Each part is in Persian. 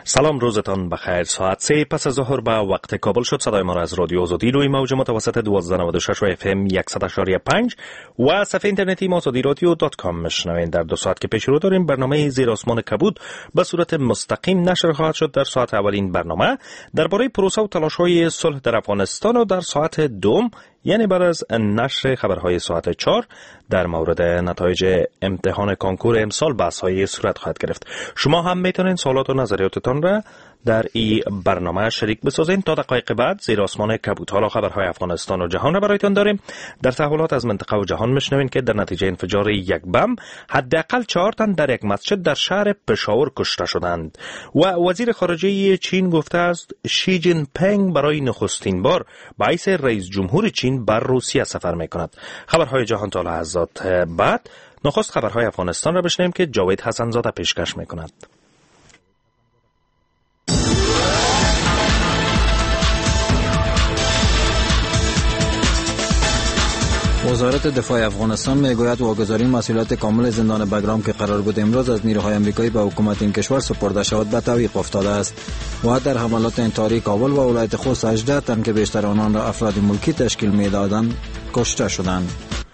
سلام، روزتان بخیر. ساعت 3 پس از ظهر به وقت کابل شد. صدای ما را از رادیو آزادی روی موج متوسط 1296 و FM 100.5 و صفحه اینترنتی azadiradio.com میشنوین. در 2 ساعت که پیش رو داریم برنامه زیر آسمان کبود به صورت مستقیم نشر خواهد شد. در ساعت اولین برنامه درباره پروسه و تلاش‌های صلح در افغانستان و در ساعت دوم یعنی بعد از نشر خبرهای ساعت 4 در مورد نتایج امتحان کنکور امسال بحث‌های صورت خواهد گرفت. شما هم میتونین سوالات و نظریاتتان را در این برنامه شریک بسازین. تا دقایق بعد زیر آسمان کبود حالا خبرهای افغانستان و جهان را برایتان داریم. در تحولات از منطقه و جهان میشنوین که در نتیجه انفجار یک بم حداقل 4 تن در یک مسجد در شهر پشاور کشته شدند و وزیر خارجه چین گفته است شی جین پینگ برای نخستین بار به حیث رئیس جمهور چین بر روسیه سفر میکند. خبرهای جهان تا لحظات بعد. نخست خبرهای افغانستان را بشنویم که جاوید حسن زاده پیشکش میکند. وزارت دفاع افغانستان میگوید واگذاری مسئولیت کامل زندان بگرام که قرار بود امروز از نیروهای آمریکایی به حکومت این کشور سپرده شود به تعویق افتاده است و در حملات انتحاری کابل و ولایت خوست 18 تن که بیشتر آنان را افراد ملکی تشکیل میدادند کشته شدند.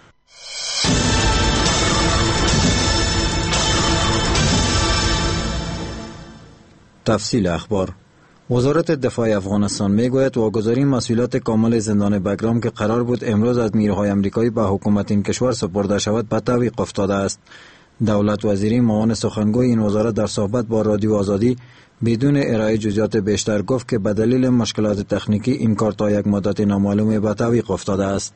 تفصیل اخبار. وزارت دفاع افغانستان میگوید واگذاری مسئولیت کامل زندان بگرام که قرار بود امروز از نیروهای آمریکایی به حکومت این کشور سپرده شود به تعویق افتاده است. دولت وزیری معاون سخنگوی این وزارت در صحبت با رادیو آزادی بدون ارائه جزئیات بیشتر گفت که به دلیل مشکلات تکنیکی این کار تا یک مدت نامعلوم به تعویق افتاده است.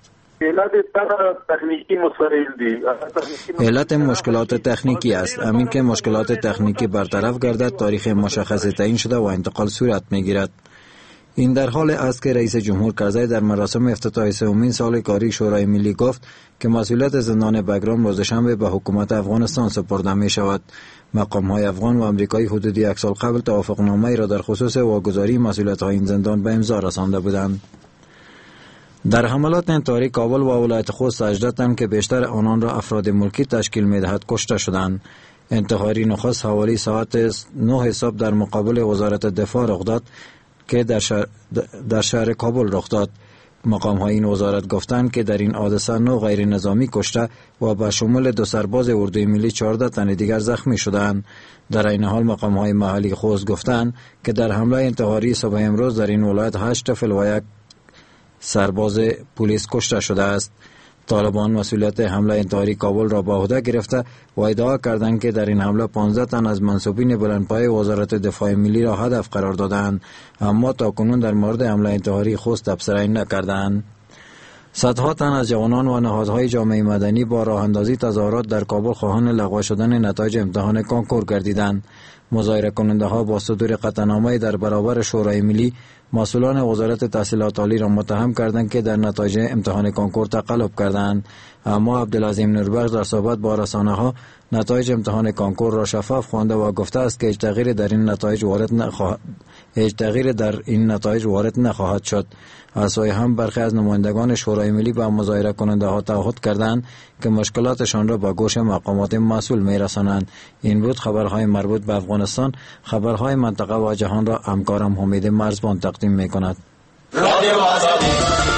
علت مشکلات تکنیکی است. همین که مشکلات تکنیکی برطرف گردد تاریخ مشخص تعیین شده و انتقال صورت میگیرد. این در حال است که رئیس جمهور کرزی در مراسم افتتاح سومین سال کاری شورای ملی گفت که مسئولیت زندان بگرام روز شنبه به حکومت افغانستان سپرده می شود. مقام‌های افغان و آمریکایی حدود 1 سال قبل توافقنامه‌ای را در خصوص واگذاری مسئولیت‌های این زندان به امضا رسانده بودند. در حملات انتحاری کابل و ولایت خوست 18 تن که بیشتر آنان را افراد ملکی تشکیل می‌دهد کشته شدند. انتحاری نخست حوالی ساعت 9 صبح در مقابل وزارت دفاع رخ داد که در شهر کابل رخ داد. مقام‌های این وزارت گفتند که در این حادثه 9 غیر نظامی کشته و به شمول 2 سرباز اردوی ملی 14 تن دیگر زخمی شدند. در این حال مقام‌های محلی خوست گفتند که در حمله انتحاری صبح امروز در این ولایت 8 طفل و 1 سرباز پلیس کشته شده است. طالبان مسئولیت حمله انتحاری کابل را به عهده گرفته و ادعا کردند که در این حمله 15 تن از منصوبین بلندپایه وزارت دفاع ملی را هدف قرار دادند، اما تاکنون در مورد حمله انتحاری خوست تبصره نکردند. صدها تن از جوانان و نهادهای جامعه مدنی با راه اندازی تظاهرات در کابل خواهان لغو شدن نتایج امتحان کنکور گردیدند. مظاهره کننده ها با صدور قطعنامه در برابر شورای ملی مسئولان وزارت تحصیلات عالی را متهم کردند که در نتایج امتحان کنکور تقلب کردند، اما عبدالعظیم نوربخش در صحبت با رسانه‌ها نتایج امتحان کنکور را شفاف خوانده و گفته است که هیچ تغییری در این نتایج وارد نخواهد شد. از سوی هم برخی از نمایندگان شورای ملی به مظاهره کننده ها تعهد کردند که مشکلاتشان را به گوش مقامات مسئول میرسانند. این بود خبرهای مربوط به افغانستان. خبرهای منطقه و جهان را همکارم حمید مرزبان تقدیم میکند. رادیو آزادی.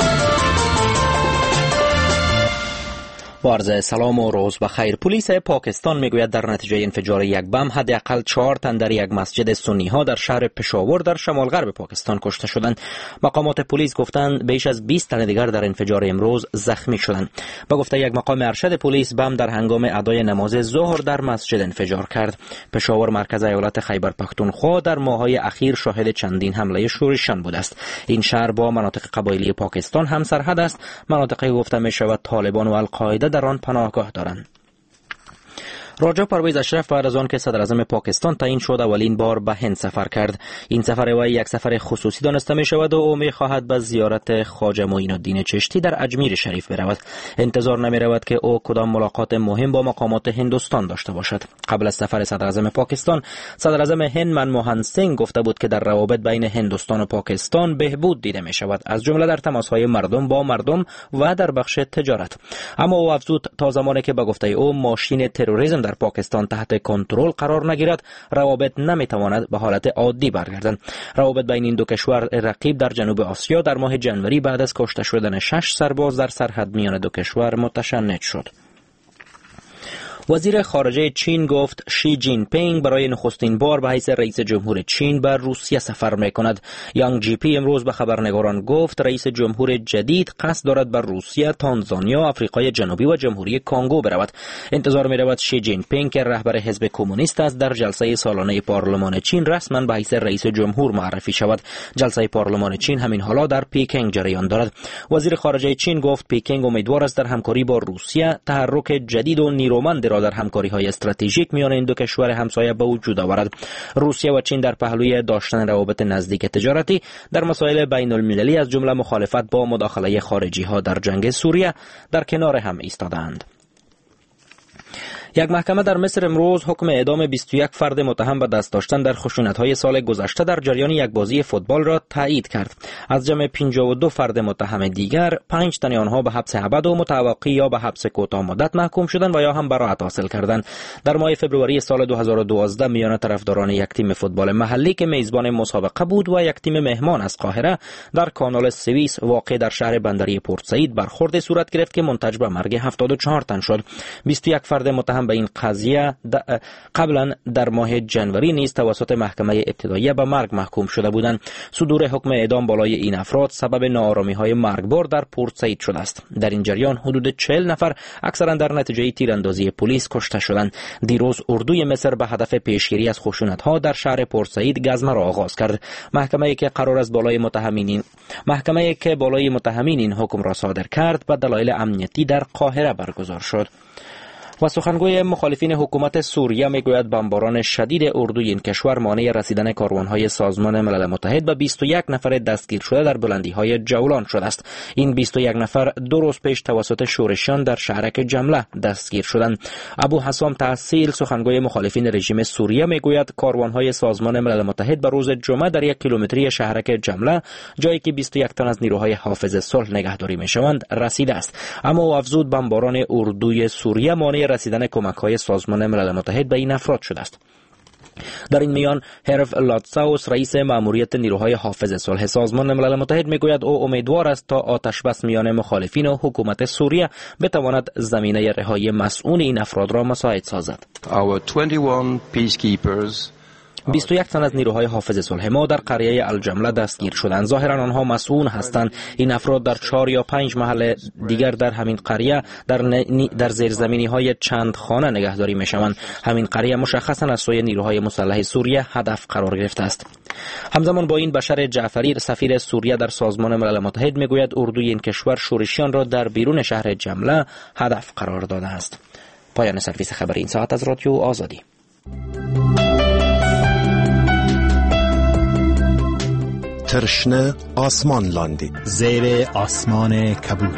با عرض سلام و روز بخیر. پلیس پاکستان میگوید در نتیجه انفجار یک بم حداقل 4 تن در یک مسجد سنی ها در شهر پشاور در شمال غرب پاکستان کشته شدند. مقامات پلیس گفتند بیش از 20 تن دیگر در انفجار امروز زخمی شدند. با گفته یک مقام ارشد پلیس، بم در هنگام ادای نماز ظهر در مسجد انفجار کرد. پشاور مرکز ایالت خیبر پختونخوا در ماه‌های اخیر شاهد چندین حمله شورشان بوده است. این شهر با مناطق قبایلی پاکستان هم سرحد است، مناطقی گفته می شود طالبان و القاعده در آن پناهگاه دارند. راجا پرویز اشرف بعد از آن که صدر اعظم پاکستان تعیین شد اولین بار به هند سفر کرد. این سفر وی یک سفر خصوصی دانسته می شود و او می خواهد به زیارت خواجه معین الدین چشتی در اجمیر شریف برود. انتظار نمی رود که او کدام ملاقات مهم با مقامات هندوستان داشته باشد. قبل از سفر صدر اعظم پاکستان، صدر اعظم هند منموهن سینگ گفته بود که در روابط بین هندوستان و پاکستان بهبود دیده می شود، از جمله در تماس‌های مردم با مردم و در بخش تجارت. اما او افزود تا زمانی که به گفته او ماشین تروریسم در پاکستان تحت کنترل قرار نگیرد، روابط نمیتواند به حالت عادی برگردند. روابط بین این دو کشور رقیب در جنوب آسیا در ماه جنوری بعد از کشته شدن 6 سرباز در سرحد میان دو کشور متشنج شد. وزیر خارجه چین گفت شی جین پینگ برای نخستین بار به حیث رئیس جمهور چین به روسیه سفر می‌کند. یانگ جی پی امروز به خبرنگاران گفت رئیس جمهور جدید قصد دارد به روسیه، تانزانیا، آفریقای جنوبی و جمهوری کنگو برود. انتظار می‌رود شی جین پینگ که رهبر حزب کمونیست است در جلسه سالانه پارلمان چین رسما به حیث رئیس جمهور معرفی شود. جلسه پارلمان چین همین حالا در پکینگ جریان دارد. وزیر خارجه چین گفت پکینگ امیدوار است در همکاری با روسیه تحرک جدید و نیرومند را در همکاری‌های استراتژیک میان این دو کشور همسایه به وجود آورد. روسیه و چین در پهلوی داشتن روابط نزدیک تجارتی در مسائل بین المللی از جمله مخالفت با مداخله خارجی‌ها در جنگ سوریه در کنار هم ایستادند. یک محکمه در مصر امروز حکم اعدام 21 فرد متهم به دست داشتن در خشونت‌های سال گذشته در جریان یک بازی فوتبال را تایید کرد. از جمع 52 فرد متهم دیگر، 5 تن آنها به حبس ابد و متوقی یا به حبس کوتاه مدت محکوم شدند و یا هم براءت حاصل کردند. در ماه فوریه سال 2012 میان طرفداران یک تیم فوتبال محلی که میزبان مسابقه بود و یک تیم مهمان از قاهره در کانال سوئیس واقع در شهر بندری پورت سعید برخورد صورت گرفت که منتج به مرگ 74 تن شد. 21 فرد متهم به این قضیه قبلا در ماه جنوری نیز توسط محکمه ابتدایی به مرگ محکوم شده بودند. صدور حکم اعدام بالای این افراد سبب ناآرامی‌های مرگبار در پورت سعید شده است. در این جریان حدود 40 نفر اکثرا در نتیجه تیراندازی پلیس کشته شدند. دیروز اردوی مصر به هدف پیشگیری از خشونت‌ها در شهر پورت سعید گزمه را آغاز کرد. محکمه‌ای که بالای متهمین این حکم را صادر کرد به دلایل امنیتی در قاهره برگزار شد. و سخنگوی مخالفین حکومت سوریه میگوید بمباران شدید اردوی این کشور مانع رسیدن کاروانهای سازمان ملل متحد به 21 نفر دستگیر شده در بلندی‌های جولان شده است. این 21 نفر 2 روز پیش توسط شورشیان در شهرک جمله دستگیر شدند. ابو حسام تحصیل سخنگوی مخالفین رژیم سوریه میگوید کاروانهای سازمان ملل متحد به روز جمعه در 1 کیلومتری شهرک جمله، جایی که 21 تن از نیروهای حافظ صلح نگهداری میشوند، رسیده است. اما او افزود بمباران اردوی سوریه مانع رسیدن کمک‌های سازمان ملل متحد به این افراد شده است. در این میان هرف لاتساوس رئیس مأموریت نیروهای حافظ صلح سازمان ملل متحد میگوید او امیدوار است تا آتش بس میان مخالفین و حکومت سوریه بتواند زمینه رهایی مسئول این افراد را مساعد سازد. 21 تن از نیروهای حافظ صلح ما در قریه الجمله دستگیر شدند. ظاهرا آنها مسئول هستند. این افراد در 4 یا 5 محل دیگر در همین قریه در زیرزمینی‌های چند خانه نگهداری می‌شوند. همین قریه مشخصا از سوی نیروهای مسلح سوریه هدف قرار گرفته است. همزمان با این بشر جعفری سفیر سوریه در سازمان ملل متحد میگوید اردوی این کشور شورشیان را در بیرون شهر جمله هدف قرار داده است. پایان سرویس خبری این ساعت از رادیو آزادی. ترشنه آسمان لاندی زیر آسمان کبود.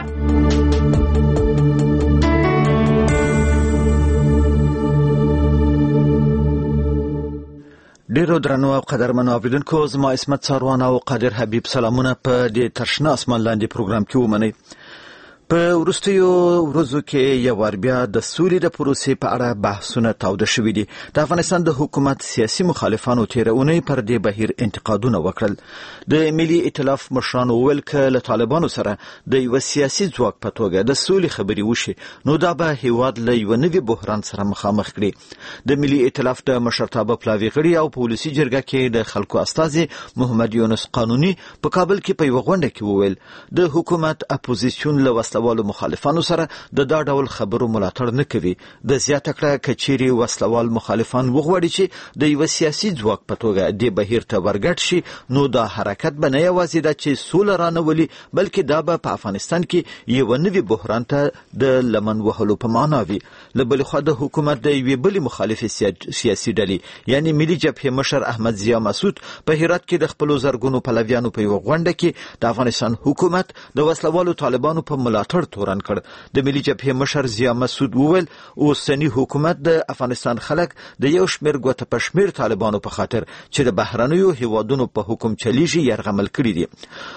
ډیرو درنو او قدرمنو اوریدونکو، زما اسمت ساروان او قادر حبیب سلامونه په دې ترشنه آسمان لاندې پروګرام کې ومنئ. په وروستیو ورځو کې یو وار بیا د سولې د پروسې په اړه بحثونه تاوده شوي دي. د افغانستان د حکومت سیاسي مخالفانو تېره اونۍ پر دې بهیر انتقادونه وکړل. د ملي ائتلاف مشرانو وویل که له طالبانو سره د یوه سیاسي ځواک په توګه د سولې خبرې وشي نو دا به هیواد له یوه نوي بحران سره مخامخ کړي. د ملي ائتلاف د مشرتابه پلاوي غړي او په ولسي جرګه کې د خلکو استازي محمد یونس قانوني په کابل کې په یوه غونډه کې وویل د حکومت اپوزیسیون له وسلوالو مخالفانو سره د دا ډول خبرو ملاتړ نه کوي. د زیاته کړه که چیرې وسلوال مخالفان وغواړي چې د یوه سیاسي ځواک په توګه دې بهیر ته ورګډ شي نو دا حرکت به نه یوازې ده چې سوله رانولي، بلکې دا به په افغانستان کې یوه نوي بحران ته د لمن وهلو په معنا وي. له بلې خوا د حکومت د یوې بلې مخالفې سیاسي ډلې یعنې ملي جبهې مشر احمد ضیا مسعود په هرات کې د خپلو زرګونو پلویانو په یوه غونډه کې د افغانستان حکومت د وسلوالو طالبانو په ملاتړ تورن کړ. د ملي جبهې مشر ضیا مسعود وویل اوسنی حکومت د افغانستان خلک د یو شمېر ګوته په شمېر طالبانو په خاطر چې د بهرنیو هیوادونو په حکم چلیږي یرغمل کړي دي.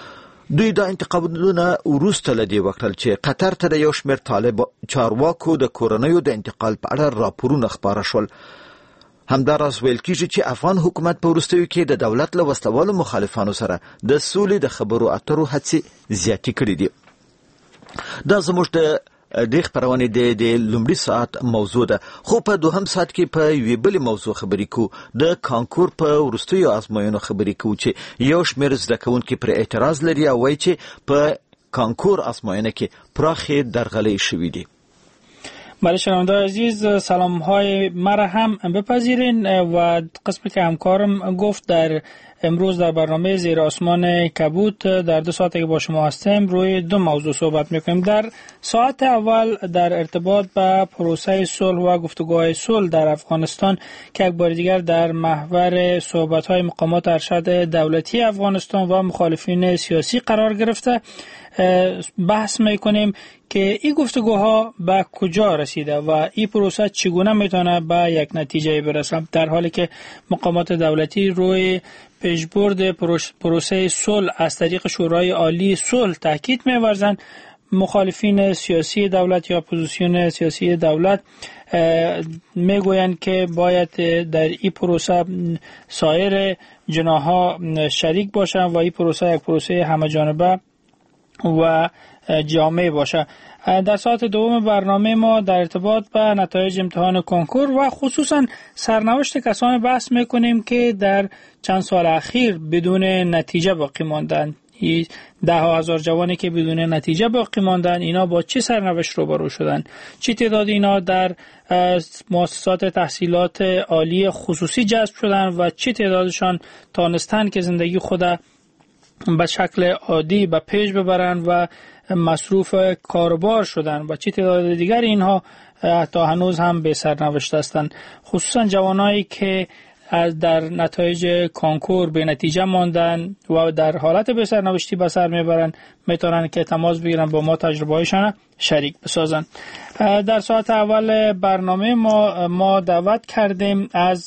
دوی دا انتقادونه وروسته له دې وکړل چې قطر ته د یو شمېر طالب چارواکو د کورنیو د انتقال په اړه راپورونه خپاره شول. همداراز ویل کېږي چې افغان حکومت په وروستیو کې د دولت له وسلوالو مخالفانو سره د سولې د خبرو اترو هڅې زیاتې کړې دي. دا زموږ د خبرونې د لومړي ساعت موضوع ده، خو په دوهم ساعت کې په یوې بلې موضوع خبرې کوو. د کانکور په وروستیو ازموینو خبرې کوو چې یو شمېر زده کوونکي پر اعتراض لري او وایي چې په کانکور ازموینه کې پراخې درغلۍ شوې دي. بله شنونده‌های عزیز، سلام های مرا هم بپذیرین و قسمی که همکارم گفت در امروز در برنامه زیر آسمان کبوت در 2 ساعتی که با شما هستیم روی 2 موضوع صحبت میکنیم. در ساعت اول در ارتباط با پروسه صلح و گفتگوهای صلح در افغانستان که یک بار دیگر در محور صحبت‌های مقامات ارشد دولتی افغانستان و مخالفین سیاسی قرار گرفته بحث میکنیم که این گفتگوها به کجا رسیده و این پروسه چگونه میتونه به یک نتیجه برسه، در حالی که مقامات دولتی روی پیشبرد پروسه صلح از طریق شورای عالی صلح تاکید می‌ورزند. مخالفین سیاسی دولت یا اپوزیسیون سیاسی دولت میگویند که باید در این پروسه سایر جناح‌ها شریک باشند و این پروسه یک پروسه همه‌جانبه و جامع باشه. در ساعت دوم برنامه ما در ارتباط با نتایج امتحان کنکور و خصوصا سرنوشت کسان بحث میکنیم که در چند سال اخیر بدون نتیجه باقی ماندند. 10,000 جوانی که بدون نتیجه باقی ماندند، اینا با چه سرنوشت روبرو شدند؟ چه تعداد اینا در مؤسسات تحصیلات عالی خصوصی جذب شدند و چه تعدادشان تانستند که زندگی خود به شکل عادی به پیش ببرند و مصروف کاربار شدن و چه تعداد دیگر اینها حتی هنوز هم به سرنوشت هستند. خصوصا جوانایی که در نتایج کانکور به نتیجه ماندن و در حالت به سرنوشتی به سر میبرن میتونن که تماس بگیرن با ما، تجربه‌هایشان شریک بسازن. در ساعت اول برنامه ما دعوت کردیم از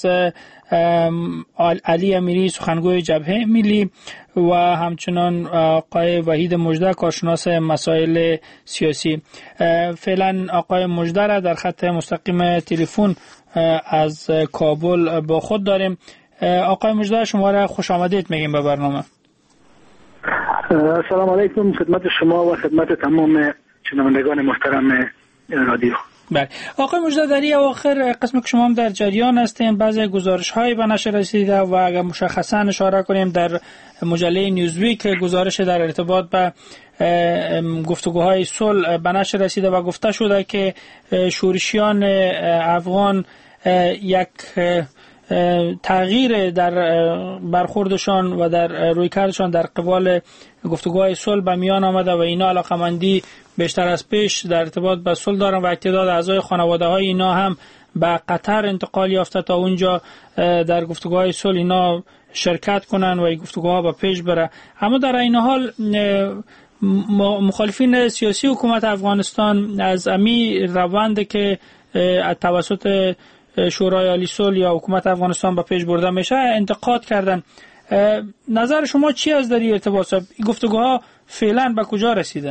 علی امیری، سخنگوی جبهه ملی، و همچنان آقای وحید مژده، کارشناس مسائل سیاسی. فعلا آقای مژده را در خط مستقیم تلفن از کابل با خود داریم. آقای مژده، شما را خوش آمدید میگیم به برنامه. سلام علیکم خدمت شما و خدمت تمام شنوندگان محترم رادیو. بله آقای مژده، در این اواخر قسم که شما هم در جریان هستین، بعضی گزارش‌های به نشر رسیده و اگر مشخصا اشاره کنیم در مجله نیوزویک گزارش در ارتباط به گفتگوهای صلح به نشر رسیده و گفته شده که شورشیان افغان یک تغییر در برخوردشان و در رویکردشان در قبال گفتگوهای صلح به میان آمده و اینا علاقمندی بیشتر از پیش در ارتباط با صلح دارن و تعداد اعضای خانواده های اینا هم به قطر انتقال یافته تا اونجا در گفتگوهای صلح اینا شرکت کنن و این گفتگوها به پیش بره. اما در این حال مخالفین سیاسی حکومت افغانستان از امی روند که توسط شورای عالی صلح یا حکومت افغانستان به پیش برده میشه انتقاد کردن. نظر شما چی از در این ارتباط؟ این گفتگوها فعلا به کجا رسیده؟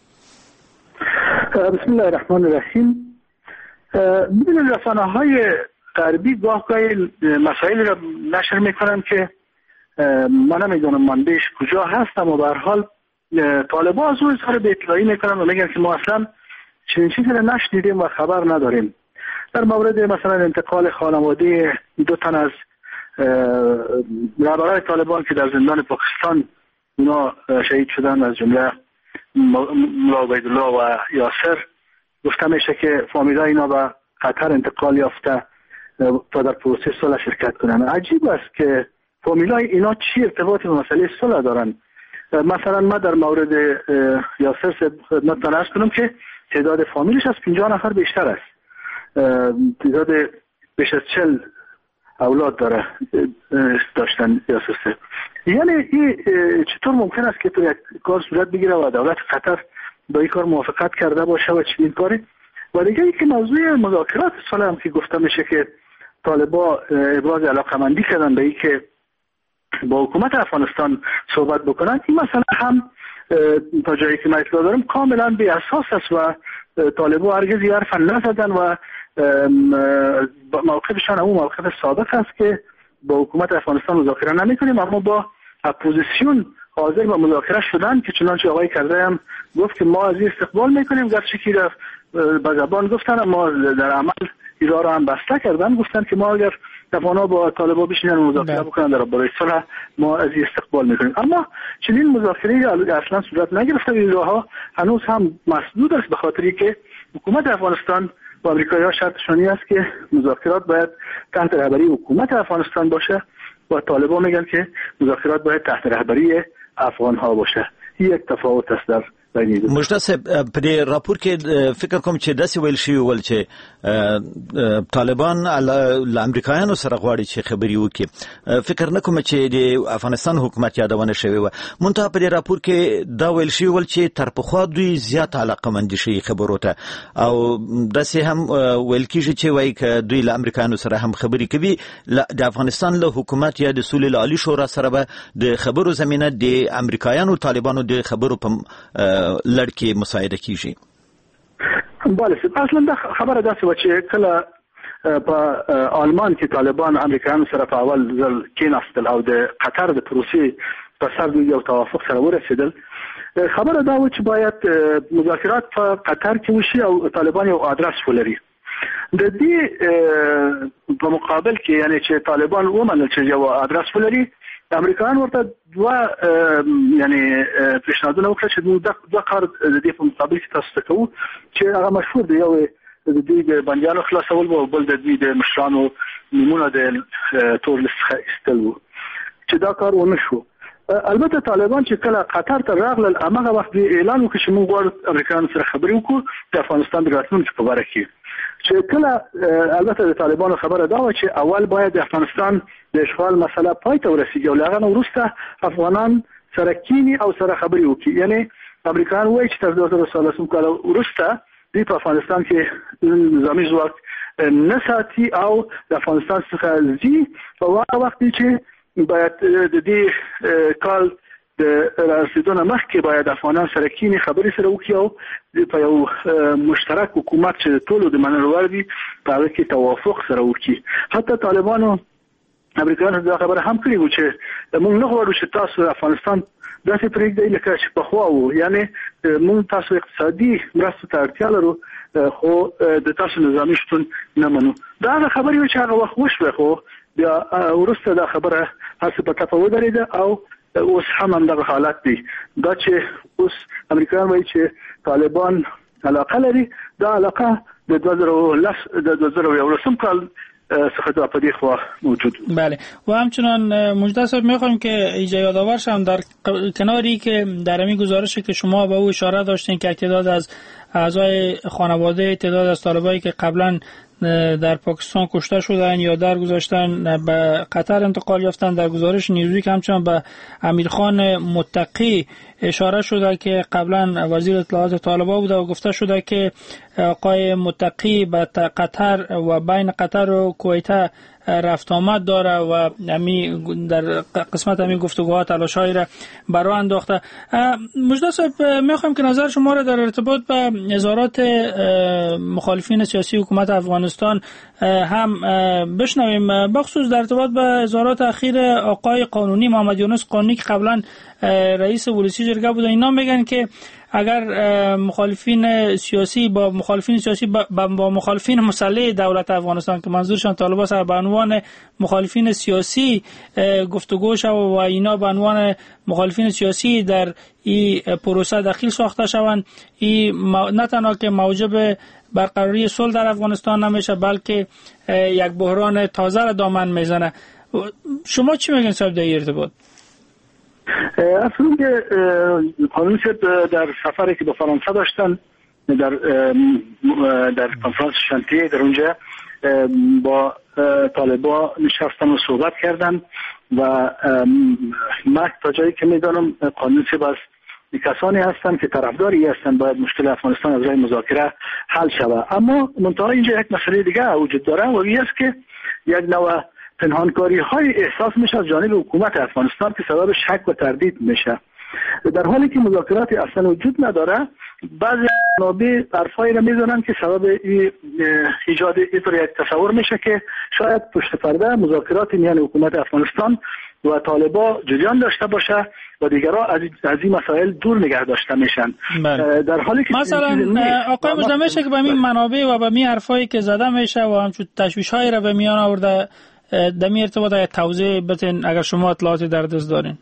بسم الله الرحمن الرحیم. ببینید رسانه‌های غربی گاهی مسائلی را نشر میکنن که من نمیدونم منبعش کجا هست، اما به هر حال طالبان از روی سر به اطلاعی میکنن و میگن که ما اصلا چنین چیزی را نشنیدیم و خبر نداریم. در مورد مثلا انتقال خانواده 2 تن از رهبران طالبان که در زندان پاکستان اونا شهید شدن، از جمله مولا عبیدالله و یاسر، گفته میشه که فامیلای اینا به قطر انتقال یافته تا در پروسه صلح شرکت کنن. عجیب است که فامیلای اینا چی ارتباطی به مسئله صلح دارن. مثلا ما در مورد یاسر خدمتتان عرض کنم که تعداد فامیلش از 50 نفر بیشتر است. تعداد بیش از 40 اولاد داشتن یاسر. یعنی این چطور ممکن است که تو یک کار صورت بگیره و دولت قطر با این کار موافقت کرده باشه و چنین کاری؟ و دیگه ای که موضوع مذاکرات صلح هم که گفته میشه که طالبا ابراز علاقمندی کردن به این که با حکومت افغانستان صحبت بکنن، این مسئله هم تا جایی که من اطلاع دارم کاملا بی اساس است و طالبان هرگز یه حرف نزدن و موقفشان همون موقف سابق است که با حکومت افغانستان مذاکره نمی‌کنیم، اما با اپوزیسیون حاضر به مذاکره شدن که چنانچه آقای کرده هم گفت که ما از این استقبال میکنیم، گرچه که به زبان گفتن اما در عمل ایران را هم بسته کردن، گفتن که ما اگر افغانا با طالبان بشینن مذاکره بکنن در برای صلح ما از این استقبال میکنیم. اما چنین مذاکره اصلا صورت نگرفته. ایران‌ها هنوز هم مسدود است به خاطری که حکومت افغانستان و امریکایی‌ها شرطشانی است که مذاکرات باید تحت رهبری حکومت افغانستان باشه و طالبان میگن که مذاکرات باید تحت رهبری افغان‌ها باشه. این یک تفاوت است در مجده صاحب په دې راپور کې فکر کوم چې داسې ویل شوي ول چې طالبان له امریکایانو سره غواړي چې خبرې وکړي. فکر نه کوم چې د افغانستان حکومت یادونه شوې وه، منتها په دې راپور کې دا ویل شوي ول چې تر پخوا دوی زیات علاقمند شي خبرو ته، او داسې هم ویل کېږي چې وایي که دوی له امریکایانو سره هم خبرې کوي د افغانستان له حکومت یا د سولې له عالي شورا سره به د خبرو زمینه د امریکایانو طالبانو د خبرو په لړکی مساعده کیږي. بله، اصلا دا خبره داسې و چې کله په آلمان کې طالبان امریکایانو سره په اول ځل کېناستل او د قطر د پروسې په سر دوی یو توافق سره ورسېدل، خبره دا و چې باید مذاکرات په قطر کې وشي او طالبان یو آدرس ولري. د دې په مقابل کې یعنی چې طالبان ومنل چې یو آدرس ولري، امریکایان ورته دوه یعنی پیشنهادونه وکړل چې دوه کار د دې په مقابل کې تاسو ته کوو چې هغه مشهور دی. یو د دوی د بندیانو خلاصول او بل د دوی د مشرانو نمونه د تور لیست څخه ایستل و چې دا کار ونه شو. البته طالبان چې کله قطر ته راغلل هغه وخت اعلان وکړ چې موږ غواړو امریکایانو سره خبرې وکړو د افغانستان د راتلونکي په اړه کې، چې کله البته د طالبانو خبره دا و چې اول باید د افغانستان د اشغال مسله پای ته ورسیږي او هغه وروسته افغانان سره کینی او سره خبرې وکړي. یعنی امریکایان وایي چې تر 2013 کال وروسته د افغانستان کې نظامی ځواک نه ساتي او د افغانستان څخه ځي په هغه وخت چې باید د دې کال د رسیدونه مخکې باید افغانان سره کینی خبرې سره وکړي او په یو مشترک حکومت چې ټولو د منلو وړ وي په هغه کې توافق سره وکړي. حتی طالبانو امریکایانو دا خبره هم کړې و چې موږ نه غواړو چې تاسو افغانستان داسې پرېږدئ لکه چې پخوا وو، یعنی موږ تاسو اقتصادي مرستو ته اړتیا لرو خو د تاسو نظامي شتون نه منو. دا هغه خبرې وې چې هغه وخت وشوه، خو بیا وروسته دا خبره هسې په ټپه ودرېده او اوس هم همدغه حالت دی. دا چې اوس امریکایان وایي چې طالبان علاقه لري، دا علاقه د 2011 کال څخه دا په دې خوا موجود. بله، و همچنان مجده صاحب میخوایم که ایجا یادآور شم در کناری که در همین گزارشی که شما به او اشاره داشتین که تعداد از اعضای خانواده، تعداد از طالبایی که قبلا در پاکستان کشته شدن یا درگذشتن به قطر انتقال یافتن، در گزارش نیوزویک همچنان به امیرخان متقی اشاره شده که قبلا وزیر اطلاعات طالبان بوده و گفته شده که آقای متقی به قطر و بین قطر و کویت رفت آمد داره و در قسمت همین گفتگوها تلاشایی را برای انداخته. مجده صاحب میخوایم که نظر شما را در ارتباط به اظهارات مخالفین سیاسی حکومت افغانستان هم بشنویم، بخصوص در ارتباط به اظهارات اخیر آقای قانونی محمد یونس قانونی که قبلا رئیس ولسی جرگه بوده. اینا میگن که اگر مخالفین سیاسی با مخالفین مسلح دولت افغانستان که منظورشان طالبان سر به عنوان مخالفین سیاسی گفتگو شود و اینا به عنوان مخالفین سیاسی در این پروسه دخیل ساخته شوند، این نه تنها که موجب برقراری صلح در افغانستان نمیشه بلکه یک بحران تازه را دامن میزنه. شما چی میگین صاحب در این ارتباط؟ اصلا که قانون شد در سفری که به فرانسه داشتن در کنفرانس شانتیه در اونجا با طالبان نشستن و صحبت کردن و من تا جایی که میدانم قانون شد از کسانی هستند که طرفداری هستند باید مشکل افغانستان از راه مذاکره حل شود. اما منتها اینجا یک مسئله دیگه وجود داره و این است که یک نوع پنهانکاری های احساس میشه از جانب حکومت افغانستان که سبب شک و تردید میشه. در حالی که مذاکرات اصلا وجود نداره، بعضی منابع حرفایی را میزنن که سبب ایجاد اینطور یک تصور میشه که شاید پشت پرده مذاکرات میان حکومت افغانستان و طالبان جریان داشته باشه و دیگرها از این مسائل دور نگه داشته میشن. در حالی که مثلا آقای مجدد میشه که به این منابع و به این حرفایی که زده میشه و همچون تشویش‌هایی را به میان آورده در این ارتباط توضیح بدین اگر شما اطلاعاتی در دست دارین؟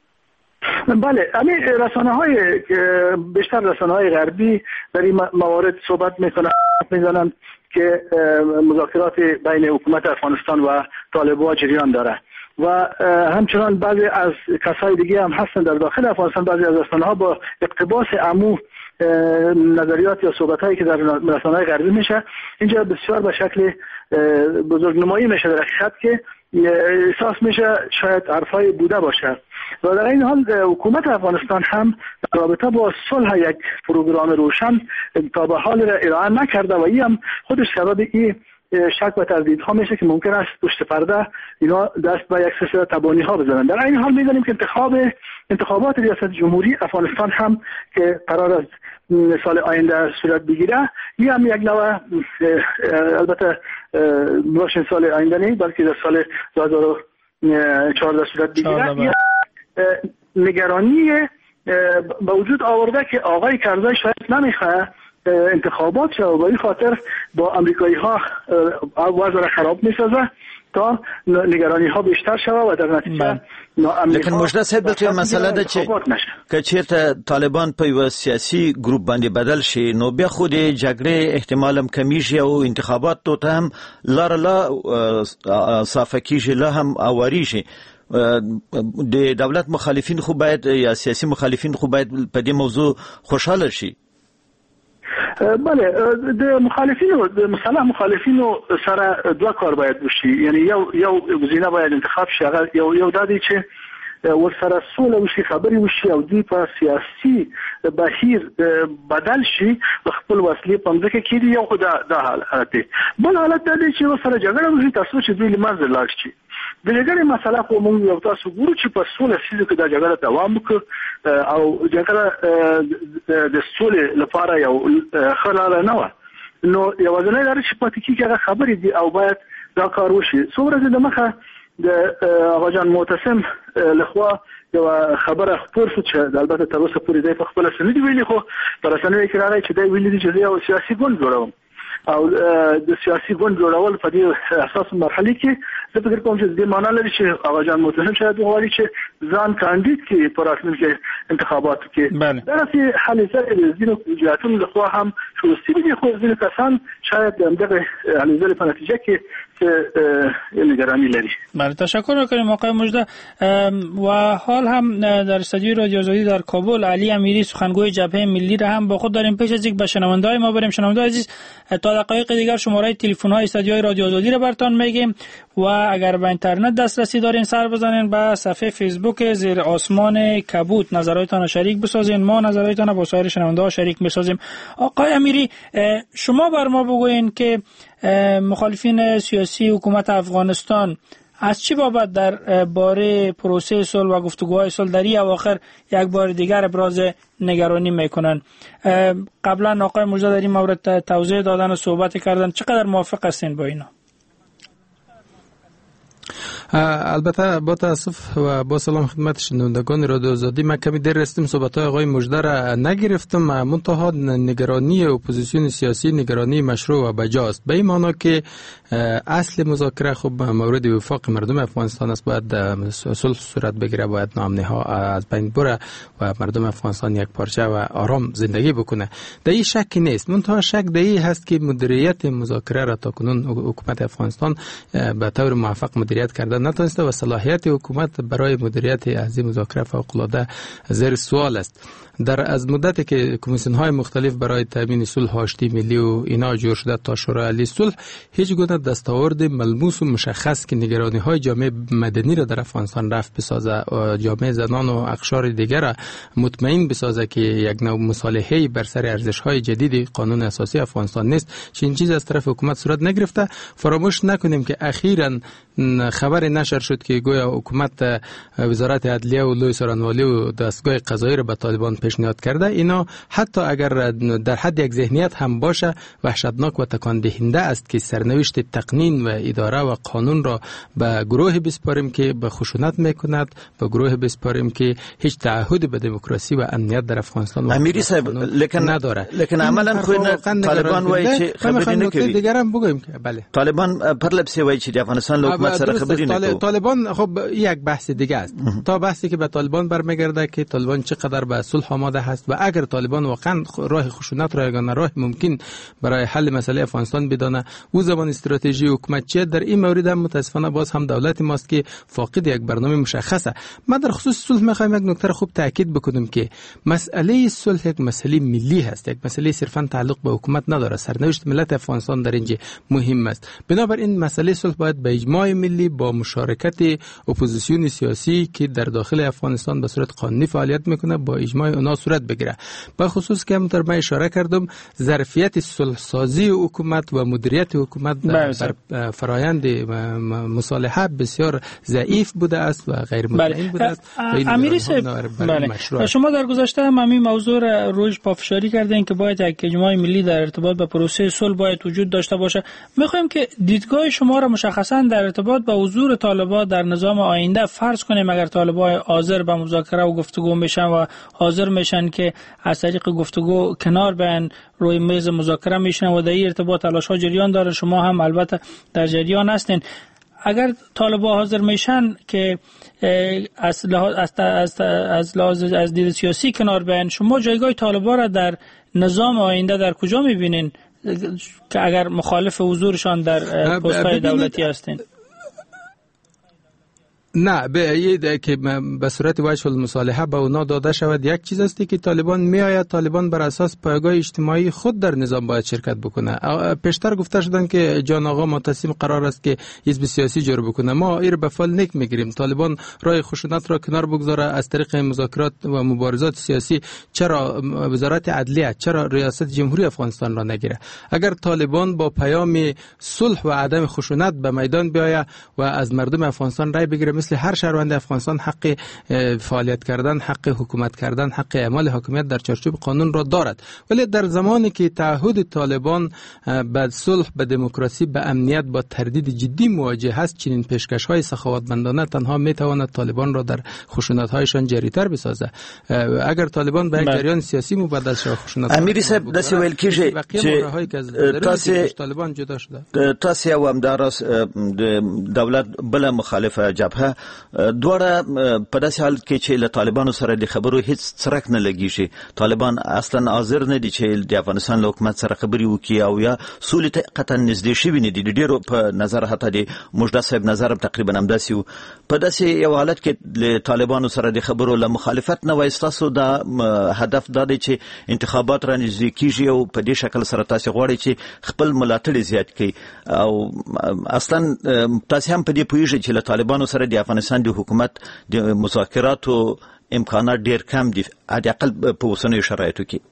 بله، همین رسانه‌های بیشتر رسانه‌های غربی در این موارد صحبت می‌کنن که مذاکرات بین حکومت افغانستان و طالبان جریان داره و همچنان بعضی از کسای دیگه هم هستن در داخل افغانستان. بعضی از رسانه‌ها با اقتباس عمو نظریات یا صحبت‌هایی که در رسانه‌های غربی میشه اینجا بسیار به شکل بزرگنمایی میشه در حقیقت که احساس میشه شاید حرفای بوده باشه و در این حال حکومت افغانستان هم در رابطه با صلح یک پروگرام روشن تا به حال را ارائه نکرده و این هم خودش سبب این شک و تردیدها میشه که ممکن است پشت پرده اینا دست به یک سلسله تبانی‌ها بزنن. در این حال می‌دانیم که انتخابات ریاست جمهوری افغانستان هم که قرار است سال آینده صورت بگیره، این هم یک نوع البته باشه سال آینده نه بلکه در سال 2014 صورت بگیره، نگرانی به وجود آورده که آقای کرزی شاید نمیخواه انتخابات شد و به این خاطر با امریکایی ها وضع را خراب میسازه تا نگرانی ها بیشتر شود و در نتیجه لیکن مجدد صاحب دلته مسئله ده که چیرته طالبان په یو سیاسي ګروپ باندې بدل شي نو بیا خو د جګړې احتمال هم کمیږي او انتخابات ته هم لار لا صافه کیږي لا هم اواریږي. د دولت مخالفین خو باید یا سیاسي مخالفین خو باید په دې موضوع خوشاله شي. بله، د مخالفینو د مسلح مخالفینو سره دوه کار باید وشي، یعنی یو گزینه باید انتخاب شي، یو دادی چې ورسره سوله وشي، خبرې وشي او دوی په سیاسي بهیر بدل شي خپل وسلې په ځکه کې دی. یو خدای د حالت دی، بل حالت دی چې ورسره جګړه وشي تاسو چې دوی لمنځه لاړ شي. د جګړې مسله خو موږ یو تاسو ګورو چې په سوله سیزو کې د جګړه دوام وکړ او جګړه د سولې لپاره یو خلاله نه و، نو یوازینی لاره چې پاتې کیږي هغه خبرې دي او باید دا کار وشي. څو ورځې د مخه د آقا جان معتصم لخوا یو خبره خپور شو چې البته تر اوسه پورې د خپل سندې ویلي، خو پر رسنیو کې راغی چې دا ویلي دي چې یو سیاسي ګوند جوړوم او د سیاسي ګوند جوړول په دې اساس مرحله کې زه فکر کوم چې د معنا لري چې آقا جان معتصم شاید وغواړي چې ځان کاندید کې پر راتلونکي انتخاباتو کې درسي حل زری د ځینو جهاتونو لخوا هم شروع دي، خو ځینې کسان شاید دغه حل زری په نتیجه کې نگرانی لري. بله، تشکر میکنیم آقای مجدد. و حال هم در استودیوی رادیو آزادی در کابل علی امیری سخنگوی جبهه ملی را هم با خود داریم. پیش از یک به شنونده‌های ما بریم. شنونده‌های عزیز تا دقایق دیگر شماره تلفن‌های استودیوی رادیو آزادی را براتون میگیم و اگر به اینترنت دسترسی دارین سر بزنین به صفحه فیسبوک زیر آسمان کبوت نظراتتان را شریک بسازین، ما نظراتتان را با سایر شنونده‌ها شریک می‌سازیم. آقای امیری شما بر ما بگوین که مخالفین سیاسی حکومت افغانستان از چی بابت در باره پروسه صلح و گفتگوهای صلح در این اواخر یک بار دیگر ابراز نگرانی میکنن؟ قبلا آقای مجدد در این مورد توضیح دادن و صحبت کردن، چقدر موافق هستین با اینا؟ البته با تاسف و با سلام خدمت شنوندگان رادیو آزادی، من کمی دیر رسیدم صحبت‌های آقای مجدد را نگرفتم. منتها نگرانی اپوزیسیون سیاسی نگرانی مشروع و بجاست، به این معنی که اصل مذاکره خب مورد وفاق مردم افغانستان است، باید صلح صورت بگیره، باید نامنی‌ها از بین بره و مردم افغانستان یک پارچه و آرام زندگی بکنه. در این شکی نیست، منتها شک در این هست که مدیریت مذاکره را تاکنون حکومت افغانستان به طور موفق مدیریت کرده نتونسته و صلاحیت حکومت برای مدیریت از این مذاکره فوق‌العاده زیر سوال است. در از مدتی که کمیسیون های مختلف برای تامین صلح آشتی ملی و اینا جور شده تا شورای عالی صلح، هیچ گونه دستاورد ملموس و مشخص که نگرانی های جامعه مدنی را در افغانستان رفع بسازه و جامعه زنان و اقشار دیگر را مطمئن بسازه که یک نوع مصالحه بر سر ارزش های جدید قانون اساسی افغانستان نیست، چنین چیز از طرف حکومت صورت نگرفته. فراموش نکنیم که اخیراً خبر خبری نشر شد که گویا حکومت وزارت عدلیه و لوی سرانوالی و دستگاه قضایی را به طالبان پیشنهاد کرده. اینا حتی اگر در حد یک ذهنیت هم باشه وحشتناک و تکان دهنده است که سرنوشت تقنین و اداره و قانون را به گروه بسپاریم که به خشونت میکند، به گروه بسپاریم که هیچ تعهد به دموکراسی و امنیت در افغانستان امیری صاحب نداره. لیکن عملا خو طالبان وایي چې خبرې نه کوي. دیگر هم بگویم که بله طالبان پر لبسی وایي چې د افغانستان له حکومت سره خبرې نه کوي. طالبان خب یک بحث دیگه است. تا بحثی که به طالبان برمیگرده که طالبان چقدر به صلح آماده هست و اگر طالبان واقعا راه خشونت را یگانه راه ممکن برای حل مسئله افغانستان بدانه، او زمان استراتژی حکومتچی در این مورد هم متاسفانه باز هم دولت ماست که فاقد یک برنامه مشخصه. ما در خصوص صلح میخوایم یک نکته خوب تاکید بکنیم که مسئله صلح یک مسئله ملی هست، یک مسئله صرفا تعلق به حکومت نداره. سرنوشت ملت افغانستان در اینجا مهم است. بنابراین مسئله صلح باید به اجماع ملی با مشارکت اپوزیسیون سیاسی که در داخل افغانستان به صورت قانونی فعالیت میکنه با اجماع اونا صورت بگیره. به خصوص که همونطور من اشاره کردم ظرفیت صلح سازی حکومت و مدیریت حکومت در فرایند مصالحه بسیار ضعیف بوده است و غیر مطمئن بوده است. امیری صاحب، شما در گذشته هم همین موضوع را روش پافشاری کردین که باید یک اجماع ملی در ارتباط با پروسه صلح باید وجود داشته باشه. میخوایم که دیدگاه شما را مشخصا در ارتباط با حضور طالبان در نظام آینده فرض کنیم اگر طالبان حاضر به مذاکره و گفتگو میشن و حاضر میشن که از طریق گفتگو کنار بیان روی میز مذاکره میشن و در این ارتباط تلاش‌ها جریان داره، شما هم البته در جریان هستین. اگر طالبان حاضر میشن که از دید سیاسی کنار بیان، شما جایگاه طالبان را در نظام آینده در کجا میبینین که اگر مخالف حضورشان در پست‌های دولتی هستین؟ نه، به که به صورت وجه المصالحه به اونا داده شود یک چیز است که طالبان میآید، طالبان بر اساس پایگاه اجتماعی خود در نظام باید شرکت بکنه. پیشتر گفته شدن که جان آقا معتصم قرار است که حزب سیاسی جور بکنه. ما این به فال نک میگیریم. طالبان راه خشونت را کنار بگذاره، از طریق مذاکرات و مبارزات سیاسی چرا وزارت عدلیه، چرا ریاست جمهوری افغانستان را نگیره؟ اگر طالبان با پیام صلح و عدم خشونت به میدان بیاید و از مردم افغانستان رای بگیره، مثل هر شهروند افغانستان حق فعالیت کردن، حق حکومت کردن، حق اعمال حاکمیت در چارچوب قانون را دارد. ولی در زمانی که تعهد طالبان به صلح، به دموکراسی، به امنیت با تردید جدی مواجه است، چنین پیشکش‌های سخاوتمندانه تنها میتواند طالبان را در خشونت‌هایشان جری‌تر بسازه. اگر طالبان به یک جریان سیاسی مبدل شود، خشونت امیری صاحب داسې ویل کیږي چې طالبان جدا شده. تاسو یو همداراس دولت بل مخالفه جبهه دوړه په داسې حال کې چې له طالبانو سره د خبرو هیڅ څرک نه لګیږي. طالبان اصلا حاضر نه دي چې د افغانستان له حکومت سره خبرې وکړي او یا سولې ته قطعا نږدې شوي نه دي. د ډیرو په نظر حتی د مجده صاحب نظر تقریبا همداسې و. په داسې یو حالت کې له طالبانو سره د خبرو له مخالفت نه وای، ستاسو دا هدف دا دی چې انتخابات را نږدې کیږي او په دې شکل سره تاسو غواړئ چې خپل ملاتړ زیات کړئ او اصلا تاسو هم په دې پوهیږئ چې له طالبانو سره د افغانستان د حکومت د مذاکراتو امکانات ډیر کم دي، حداقل په اوسنیو شرایطو کې.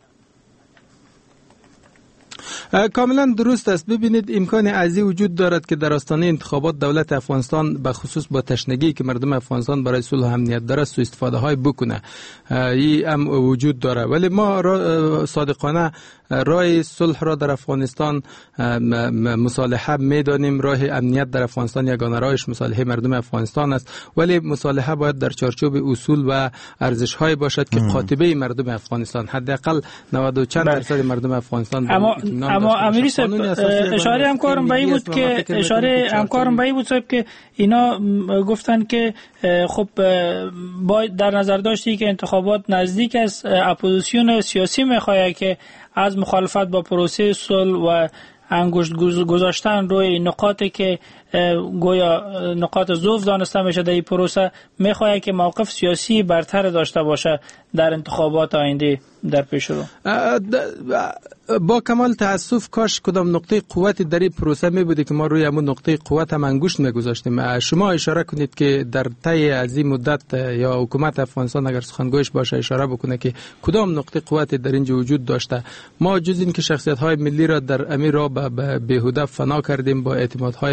کاملا درست است. ببینید امکان عزیز وجود دارد که در آستانه انتخابات دولت افغانستان به خصوص با تشنگی که مردم افغانستان برای صلح و امنیت داره سوء استفاده های بکنه. این هم وجود داره. ولی ما صادقانه راه صلح را در افغانستان مصالحه میدانیم. راه امنیت در افغانستان یگانه راهش مصالحه مردم افغانستان است. ولی مصالحه باید در چارچوب اصول و ارزش های باشد که قاطبه مردم افغانستان، حداقل 90 چند درصد مردم افغانستان. اما امیری صاحب اشاره همکارم به این بود که صاحب که اینا گفتن که خب باید در نظر داشتی که انتخابات نزدیک است، اپوزیسیون سیاسی میخواد که از مخالفت با پروسه صلح و انگشت گذاشتن روی نقاطی که گویا نقاط ضعف دانسته میشه در این پروسه، میخواد که موقف سیاسی برتر داشته باشه در انتخابات آینده در پیش رو. با کمال تاسف کاش کدام نقطه قوت در این پروسه می بودی که ما روی همون نقطه قوت هم انگشت میگذاشتیم. شما اشاره کنید که در طی از این مدت یا حکومت افغانستان اگر سخنگویش باشه اشاره بکنه که کدام نقطه قوت در اینجا وجود داشته. ما جز این که شخصیت های ملی را در امیر را به بیهوده فنا کردیم، با اعتماد های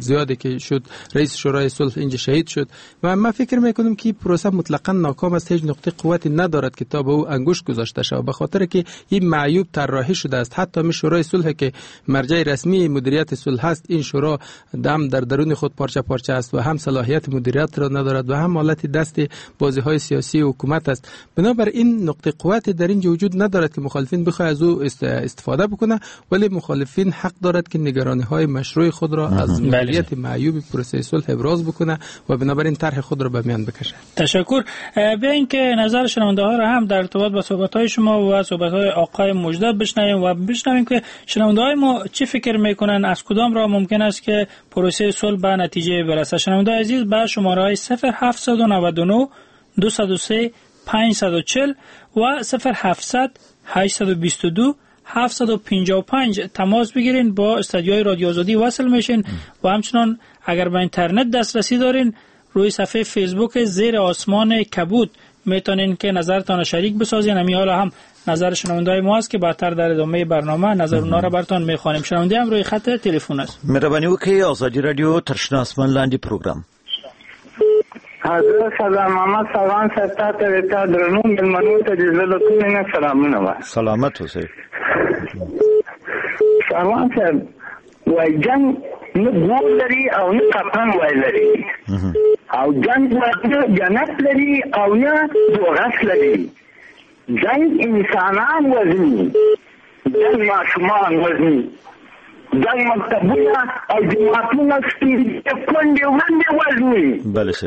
زیادی که شد، رئیس شورای صلح اینجا شهید شد و من فکر میکنم که پروسه مطلقاً ناکام است، هیچ نقطه قوتی ندارد که تا به او انگشت گذاشته شود، به خاطر که این معیوب طراحی شده است. حتی می شورای صلح که مرجع رسمی مدیریت صلح است، این شورا هم در درون خود پارچه پارچه است و هم صلاحیت مدیریت را ندارد و هم حالت دست بازی‌های سیاسی حکومت است. بنابراین نقطه قوتی در اینجا وجود ندارد که مخالفین بخواه از او استفاده بکنه، ولی مخالفین حق دارد که نگرانی‌های مشروع خود را از مدیریت معیوب پروسه صلح ابراز بکنه و بنابراین طرح خود را به میان بکشه. تشکر. به اینکه نظر شنونده‌ها را هم در ارتباط با صحبت‌های شما و صحبت‌های آقای مجدد بشنویم و بشنویم که شنونده‌های ما چی فکر میکنن، از کدام راه ممکن است که پروسه صلح به نتیجه برسد. شنونده‌های عزیز به شماره‌های 0799 203 540 و 0700 822 755 تماس بگیرین، با استودیوی رادیو آزادی وصل میشین و همچنان اگر به اینترنت دسترسی دارین روی صفحه فیسبوک زیر آسمان کبود میتونین که نظرتان شریک بسازین. همین حالا هم نظر شنونده‌های ما است که بعدتر در ادامه برنامه نظر اونها را براتون میخوانیم. شنونده هم روی خط تلفن است. مهربانی وکړئ آزادی رادیو ترشنا اسمان لاندې پروګرام. حضرت سلام محمد سلام ستا ته تا درنو ملمنو ته د زلتونه نه سلامونه و سلامت اوسئ. سلام صاحب، وای جنگ نه ګول لري او نه کپن وای لري او جنگ وای جنت لري او نه دوغس لري. جنگ انسانان وزني، جنگ ماشومان وزني، جنگ مکتبونه او جماعتونه سپیری کونډې وړاندې وزني.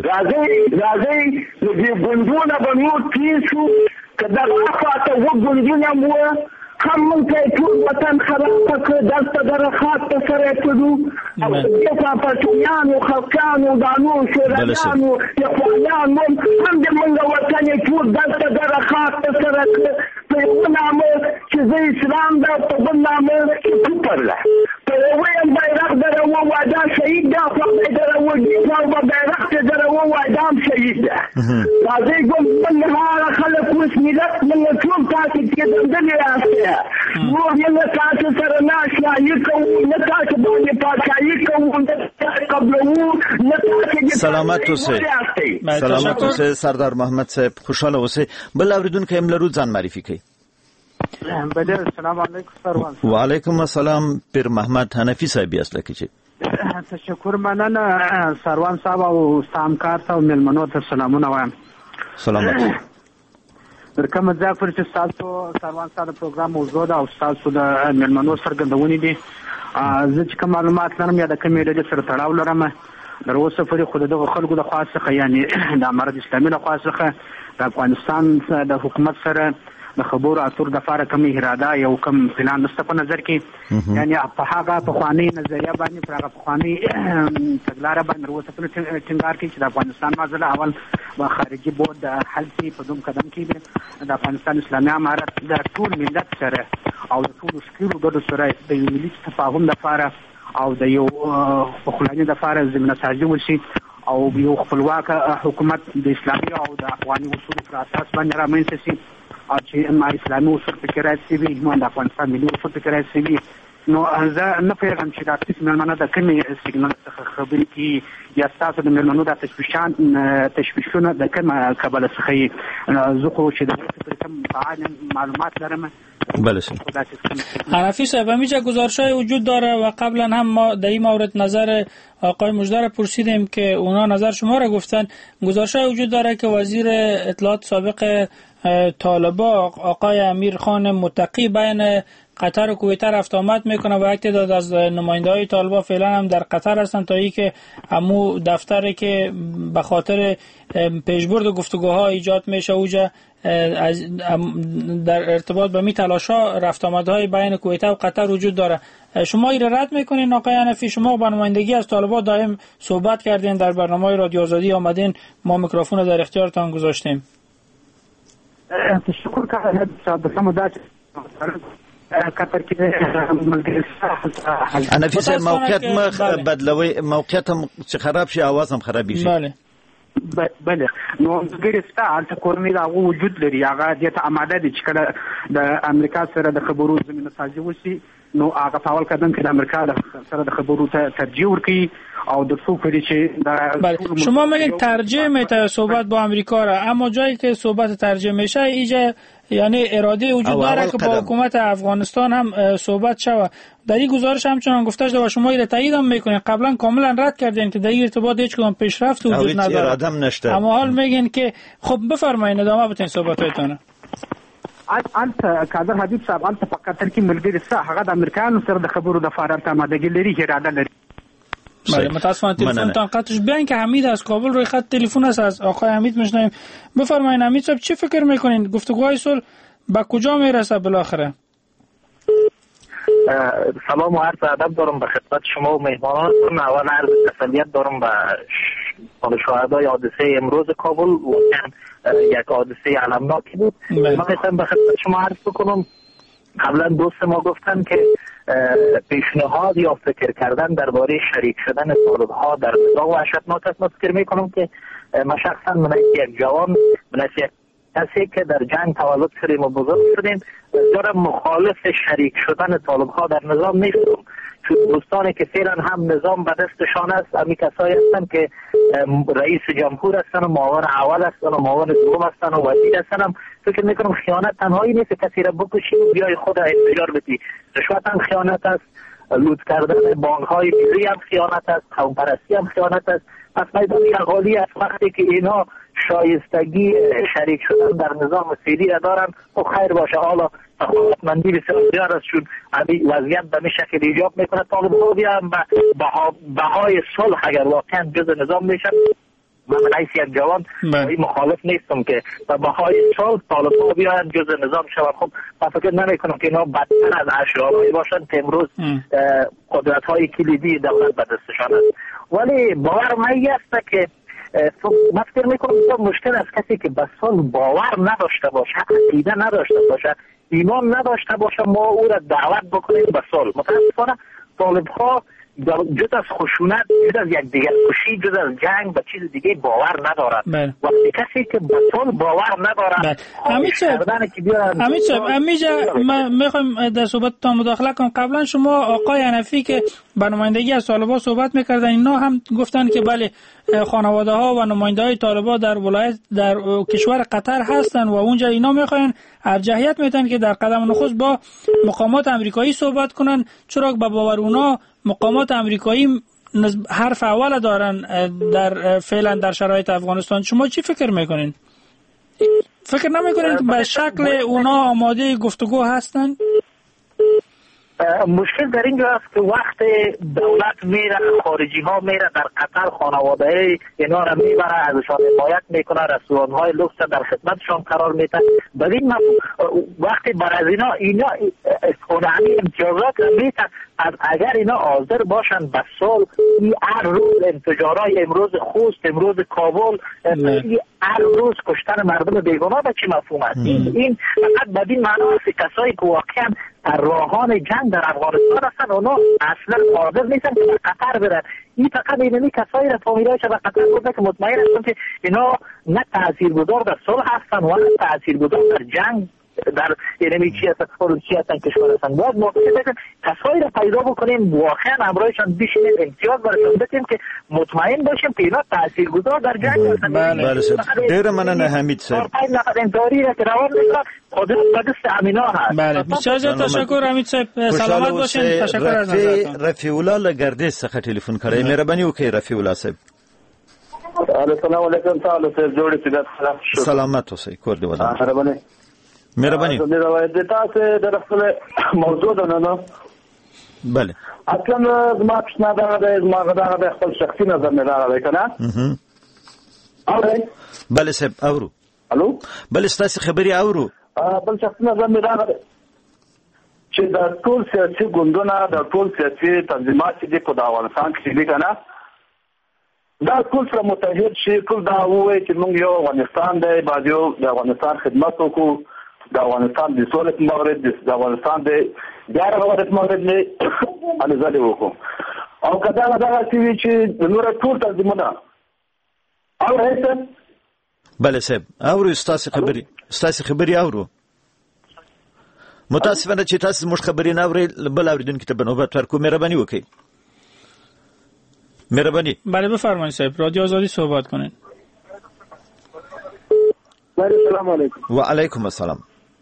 راځئ د دې ګوندونه به نور تېر شو، که دغه خواته ګوندونه مو هم موږ ته ټول وطن خراب کړ، دلته درخات ته سره کړو او دې پاپټیانو خلکانو دانو شورایانو یخوانیانو هم د موږ وطن ټول دلته درخات ته سره کړ. په یو نامه چې زه اسلام ده، په بل نامه چې کوپر ده، په یو بیرغ دروه واده شهید ده، په دروه ګیتا او بیرغ ته دروه واده هم شهید ده. راځئ ګل موږ هغه خلک اوس ملت موږ ټول تاسې کېدندلې یاست، موږ موږ تاسو سره نه اشنایي کوو، نه تاسو باندې پاچاهي کوو، نه تاسو قبلوو، نه تاسو سلامت اوسئ. سلامت اوسئ سردار محمد صاحب، خوشحاله اوسئ. بل اوریدونکی هم لرو، ځان معرفي کړئ. بله السلام علیکم سروان. و علیکم السلام. پیر محمد حنفی صاحب یاست لکه چې تشکر مننه سروان صاحب او همکار ته او مېلمنو ته سلامونه وایم. سلامت. در کومه ځای پورې چې ستاسو سروان صاحب د پروګرام موضوع ده او ستاسو د مېلمنو څرګندونې دي، زه چې کوم معلومات لرم یا د کومې ډلې سره تړاو لرم، در اوسه پورې خو د دغو خلکو د خوا څخه یعنې د امارت اسلامي له خوا څخه د افغانستان د حکومت سره د خبرو اترو د لپاره کومې اراده یو کوم پلان نشته په نظر کې، یعنی په هغه پخوانۍ نظریه باندې پر هغه پخوانۍ تګلاره باندې اوسه پورې ټینګار کوي چې د افغانستان مازله اول و خارجي بورډ د حل کې په دوم قدم کې د افغانستان اسلامي امارت د ټول ملت سره او د ټول شکلو ګډو سره د یو ملي تفاهم لپاره او د یو خپلواني لپاره زمینه سازي وشي او یو خپلواک حکومت د اسلامي او د افغاني اصولو پر اساس باندې رامنځته شي او چې ما اسلامي اصول پکې راځي وي، نو د افغانستان ملي اصول پکې راځي وي. نو زه نه پوهېږم چې دا ټیس مېلمنه د کومې سیګنال څخه خبرې کوي یا ستاسو د مېلمنو دا تشویشونه د کومه کبله څخه یي. زه خو چې د کوم فعال معلومات لرم. بله حنفی صاحب، همیشه گزارش‌های وجود داره و قبلا هم ما در این مورد نظر آقای مجدر پرسیدیم که اونا نظر شما را گفتن. گزارش‌های وجود داره که وزیر اطلاعات سابق طالبان آقای امیر خان متقی بین قطر و کویت رفت آمد میکنه و یک تعداد از نماینده‌های طالبان فعلا هم در قطر هستن تا اینکه همو دفتری که به خاطر پیشبرد گفتگوها ایجاد میشه اوجا در ارتباط با می تلاش‌ها رفت آمدهای بین کویت و قطر وجود داره. شما این رد میکنین آقای حنفی؟ شما با نمایندگی از طالبان دائم صحبت کردین، در برنامه رادیو آزادی آمدین، ما میکروفون در اختیارتان گذاشتیم. تشکر که سمودات قطر کې حنفی صاحب موقعیت مخ بدلوي، موقعیت هم چې خراب شي आवाज هم خراب شي. بله نو ګریستا الته کورنۍ دا وجود لري، هغه د ته آماده دي چې کله د امریکا سره د خبرو زمينه سازي وشي نو هغه سوال کردم که د امریکا سره د خبرو ته ترجیح ورکړي او د څو کړي چې شما میگین ترجیح میته صحبت با امریکا را، اما جایی که صحبت ترجیح میشه اینجا یعنی اراده وجود داره که با حکومت افغانستان هم صحبت شود. در این گزارش همچنان گفته شده و شما این تایید هم میکنین، قبلا کاملا رد کردین که در این ارتباط هیچ کدام پیشرفت وجود نداره، اما حال میگین که خب بفرمایید ادامه بدین صحبتاتون. انت کادر حبیب صاحب انت په قطر کې ملګری سره هغه د امریکایانو سره د خبرو د فارم ته مادهګي لري، اراده لري. بله متاسفانه تلفن تان قطعش بیان که حمید از کابل روی خط تلفن است، از آقای حمید میشنویم. بفرمایید حمید صاحب چی فکر میکنین گفتگوهای صلح به کجا میرسه بالاخره؟ سلام و عرض ادب دارم به خدمت شما و مهمانانتون. اول عرض تسلیت دارم به شهدای حادثه امروز کابل، واقعا یک حادثه المناکی بود. من میخوایم به خدمت شما عرض بکنم قبلا دوست ما گفتن که پیشنهاد یا فکر کردن درباره شریک شدن طالب‌ها در نزاع وحشتناک است. من فکر میکنم که من شخصا من یک جوان، من یک کسی که در جنگ تولد شدیم و بزرگ شدیم، دارم مخالف شریک شدن طالب‌ها در نظام نیستم، چون دوستانی که فعلا هم نظام به دستشان است امی کسایی هستن که رئیس جمهور هستن و معاون اول هستن و معاون دوم هستن و وزیر هستن. فکر میکنم خیانت تنهایی نیست کسی را بکشی و بیای خود انفجار بدی، رشوت هم خیانت است، لوت کردن بانک‌های ملی هم خیانت است، قوم پرستی هم خیانت است. پس میدان شغالی از وقتی که اینا شایستگی شریک شدن در نظام فعلی را دارن و خیر باشه. حالا سخاوتمندی بسیار زیاد است، چون وضعیت به شکل ایجاب میکنه طالب‌ها بیان بهای صلح اگر واقعا جز نظام میشن. من رئیس یک جوان مخالف نیستم که به بهای صلح طالب‌ها بیان جز نظام شود. خب من فکر نمیکنم که اینا بدتر از اشرافی باشن که امروز قدرت‌های کلیدی دولت به دستشان است. ولی باور من است که من فکر میکنم مشکل از کسی که به صلح باور نداشته باشه، عقیده نداشته باشه، ایمان نداشته باشه، ما او را دعوت بکنیم به صلح. متاسفانه طالب‌ها جز از خشونت، جز از یک دیگر کشی، جز از جنگ به چیز دیگه باور ندارد. وقتی کسی که به صلح باور ندارد حمید صاحب من میخوایم در صحبتتان مداخله کنم. قبلا شما آقای حنفی که به نمایندگی از طالبان صحبت میکردن، اینا هم گفتن که بله خانواده ها و نماینده های طالبان در ولایت در کشور قطر هستن و اونجا اینا میخواین ارجحیت میدن که در قدم نخست با مقامات امریکایی صحبت کنن، چرا به باور اونا مقامات امریکایی حرف اول دارن در فعلا در شرایط افغانستان. شما چی فکر میکنین؟ فکر نمیکنین که به شکل اونا آماده گفتگو هستن؟ مشکل در اینجا است که وقت دولت میره، خارجی ها میره در قطر، خانواده اینا را میبره، ازشان حمایت میکنه، رستوران های لوکس در خدمتشان قرار میده. ببین وقتی بر از اینا اونهمی امتیازات را میتن، اگر اینا حاضر باشن به صلح، هر روز انفجارهای امروز خوست، امروز کابل، هر روز کشتن مردم بیگناه به چه مفهوم است؟ این فقط بدین معنا است کسایی که واقعا راهان جنگ در افغانستان هستن اونا اصلا حاضر نیستن که به قطر برن. این فقط اینمی کسایی را فامیلایش به قطر بردن که مطمئن هستن که اینا نه تاثیرگذار در صلح هستن و نه تاثیرگذار در جنگ در اینمی چی هستن کشور هستن. باید موقعیت کسایی را پیدا بکنیم واقعا امرایشان بشینیم، امتیاز برشان بدیم که مطمئن باشیم که اینا تاثیرگذار در جنگ هستن. بله صاحب دیر مننه حمید صاحب. نقد انتحاری را که روان میکنن قدرت به دست امینا هست. بله بسیار تشکر حمید صاحب، سلامت باشین. تشکر از نظرتون. رفیع الله لگردیس څخه ټلیفون کړی، مهرباني وکړئ رفیع الله صاحب. السلام علیکم تعالی صاحب، جوړ سیدات سلامت اوسئ، کور دی ودان. مهرباني. د روایت تاسو د خپل موضوع دنه بله اصلا ما پیشنهاد ده، ما غواړم خپل شخصي نظر نه راوړم کنه. بله صاحب اورو. الو بله ستاسو خبري اورو. بل شخصي نظر نه راوړم چې د ټول سیاسي ګوندونو د ټول سیاسي تنظیمات چې په افغانستان کې دي کنه، دا ټول سره متحد شي، ټول دا وایي چې موږ یو افغانستان دی، باید یو د افغانستان خدمت وکړو، د افغانستان د سولې مغرب د افغانستان د ډېر غوړت مغرب نه الزاده وکړو. او کدا دا چې د نور ټول تنظیمونه او هیڅ. بله صاحب اورو ستاسو خبري اورو. متاسفانه چې تاسو موږ خبرې نه اورئ، بل اوریدونکو ته به نوبت ورکړو. مهرباني وکړئ. مهرباني. بله بفرمایید صاحب، رادیو آزادی صحبت کنین. السلام علیکم. و علیکم السلام.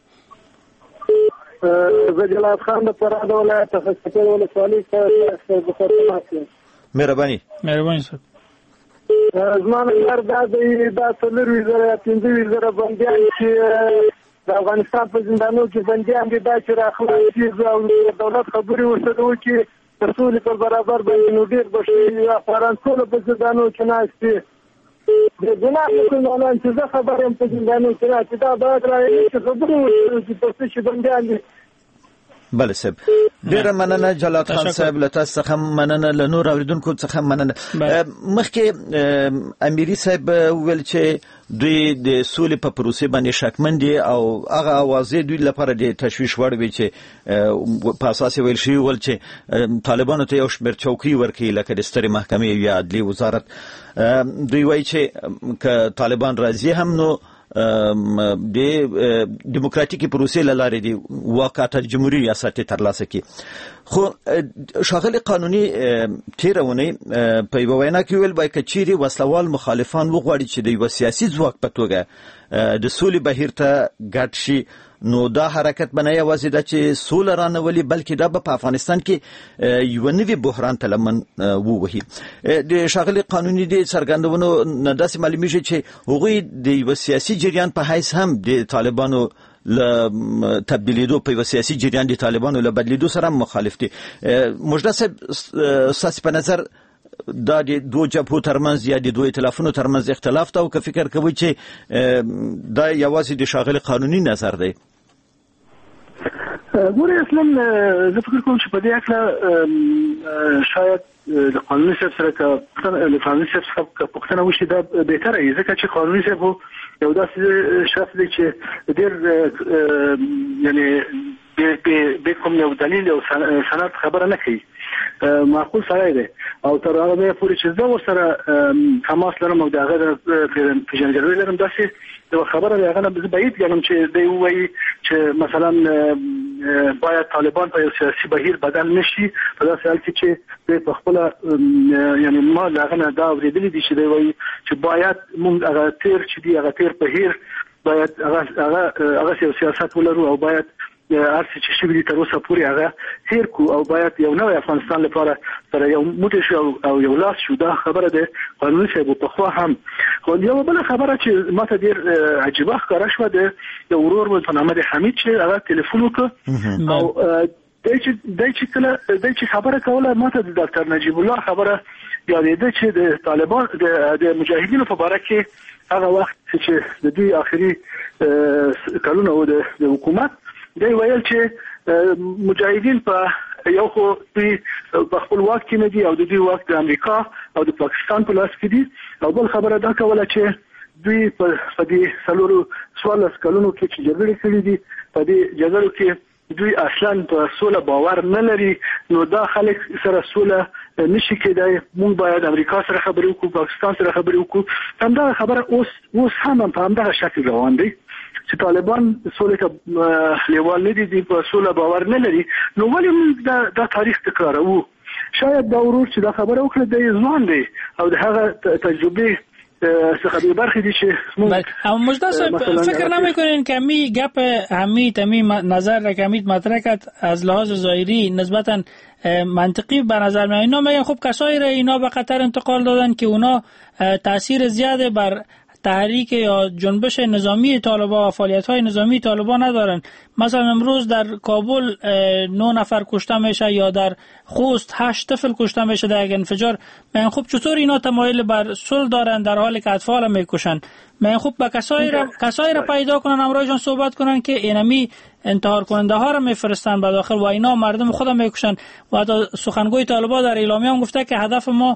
زه جلال خان د فراه د ولایت څخه ولسوالۍ څخه بخښنه. مهرباني. مهرباني صاحب. زما نظر دا دی دا 4,000 بندیان چې د افغانستان په زندانونو کې بندیان دي، دا چې راخلاصي او دولت خبرې ورسره وکړي د سولې پر برابر باندې، نو ډېر به ښه وي. افغانان ټول په زندانونو کې ناست دي، د ګناه مسلمانان چې زه خبر یم په زندانونو کې ناست دي، دا باید راوړي چې خبرې وکړي چې په څه چې بندیان دي. بله صاحب، ډیره مننه جلال خان صاحب، له تاسو څخه مننه، له نور اوریدونکو څخه مننه. مخکې امیري صاحب ویل چې دوی د سولې په پروسې باندې شکمن دي او هغه اوازې دوی لپاره د تشویش وړ وي چې په اساس ویل شوي ول چې طالبانو ته یو شمېر چوکۍ ورکړي لکه د سترې محکمې یا عدلي وزارت. دوی وایي چې که طالبان راځي هم نو د دیموکراتیکي پروسې له لارې د واقعیت جمهوریت ریاست ترلاسه کړي. خو ښاغلي قانوني تېره اونۍ په یوه وینا کې ویل باید که چیرې وسلوال مخالفان وغواړي چې د یوه سیاسي ځواک په توګه د سولې بهیر ته ګډ شي، نو دا حرکت به نه یوازې ده چې سوله رانولي، بلکې دا به په افغانستان کې یوه نوي بحران ته لمن ووهي. د ښاغلي قانوني د څرګندونو نه داسې معلومیږي چې هغوی د یوه سیاسي جریان په حیث هم د طالبانو له تبدیلیدو، په یوه سیاسي جریان د طالبانو له بدلیدو سره هم مخالف دي. مجده صاحب، ستاسې په نظر دا د دوه جبهو ترمنځ یا د دوه ائتلافونو ترمنځ اختلاف ته او که فکر کوئ چې دا یوازې د ښاغلي قانوني نظر دی؟ ګورې اصلا زه فکر کوم چې په دې اړه شاید د قانوني صاحب سره له قانوني صاحب څخه پوښتنه وشي، دا بهتره وي، ځکه چې قانوني صاحب یو داسې شخص دی چې ډېر یعنی به کوم یو دلیل او سند خبره نه کوي، معقول سړی دی او تر هغه پورې چې زه ورسره تماس لرم او د هغه پیژندګلوي لرم، داسې یو خبره دی هغه نه بعید ګڼم چې دی ووایي چې مثلا باید طالبان په یو سیاسي بهیر بدل نشي، په داسې حال کې چې دی په خپله یعنی ما له هغه نه دا اورېدلي دي چې دی وایي چې باید موږ هغه تېر چې دی هغه تېر بهیر باید هغه یو سیاست ولرو او باید هر څه چې شوي دي تر اوسه پورې هغه هیر کو او باید یو نوی افغانستان لپاره سره یو موټی شو او یو لاس شو. دا خبره ده قانوني صاحب پخوا هم. خو یو بله خبره چې ماته ډېر عجیبه ښکاره شوه، د یو ورور په نامه د حمید چې هغه تلیفون وکړ او دی چې خبره کوله ماته د ډاکټر نجیب الله خبره یادېده چې د طالبان د مجاهدینو په باره کې هغه وخت چې د دوی آخري کلونه و د حکومت دی ویل چې مجاهدین په یو خو دوی په خپل واک کې نه دي او د دوی واک د امریکا او د پاکستان په لاس کې دي، او بل خبره دا کوله چې دوی په دې 14 کلونو کې چې جګړې کړې دي په دې جګړو کې دوی اصلا په سوله باور نه لري، نو دا خلک سره سوله نشي کېدای، موږ باید امریکا سره خبرې وکړو، پاکستان سره خبرې وکړو. همدا خبره اوس هم په همدغه شکل روان دی چې طالبان سولې ته لیوال نه دي، په سوله باور نه لري، نو ولې موږ دا تاریخ تکراروو؟ شاید دا ورور چې دا خبره وکړه د ځوان دی او د هغه تجربه څخه به برخه دي چې موږ فکر نمی‌کنین که می گپ همی نظر را که امید مطرح کرد از لحاظ ظاهری نسبتاً منطقی به نظر میاد. اینا میگن خب کسایی را اینا به قطر انتقال دادن که اونا تاثیر زیاده بر تحریک یا جنبش نظامی طالبان و فعالیت‌های نظامی طالبان ندارن. مثلا امروز در کابل 9 نفر کشته میشه یا در خوست 8 طفل کشته میشه در یک انفجار. من خب چطور اینا تمایل بر صلح دارن در حالی که اطفال میکشن؟ من خب با کسایی را پیدا کنن امروزشون صحبت کنن که اینمی انتحار کننده ها را میفرستن به داخل و اینا مردم خودم میکشن. و حتی سخنگوی طالبان در اعلامیه هم گفته که هدف ما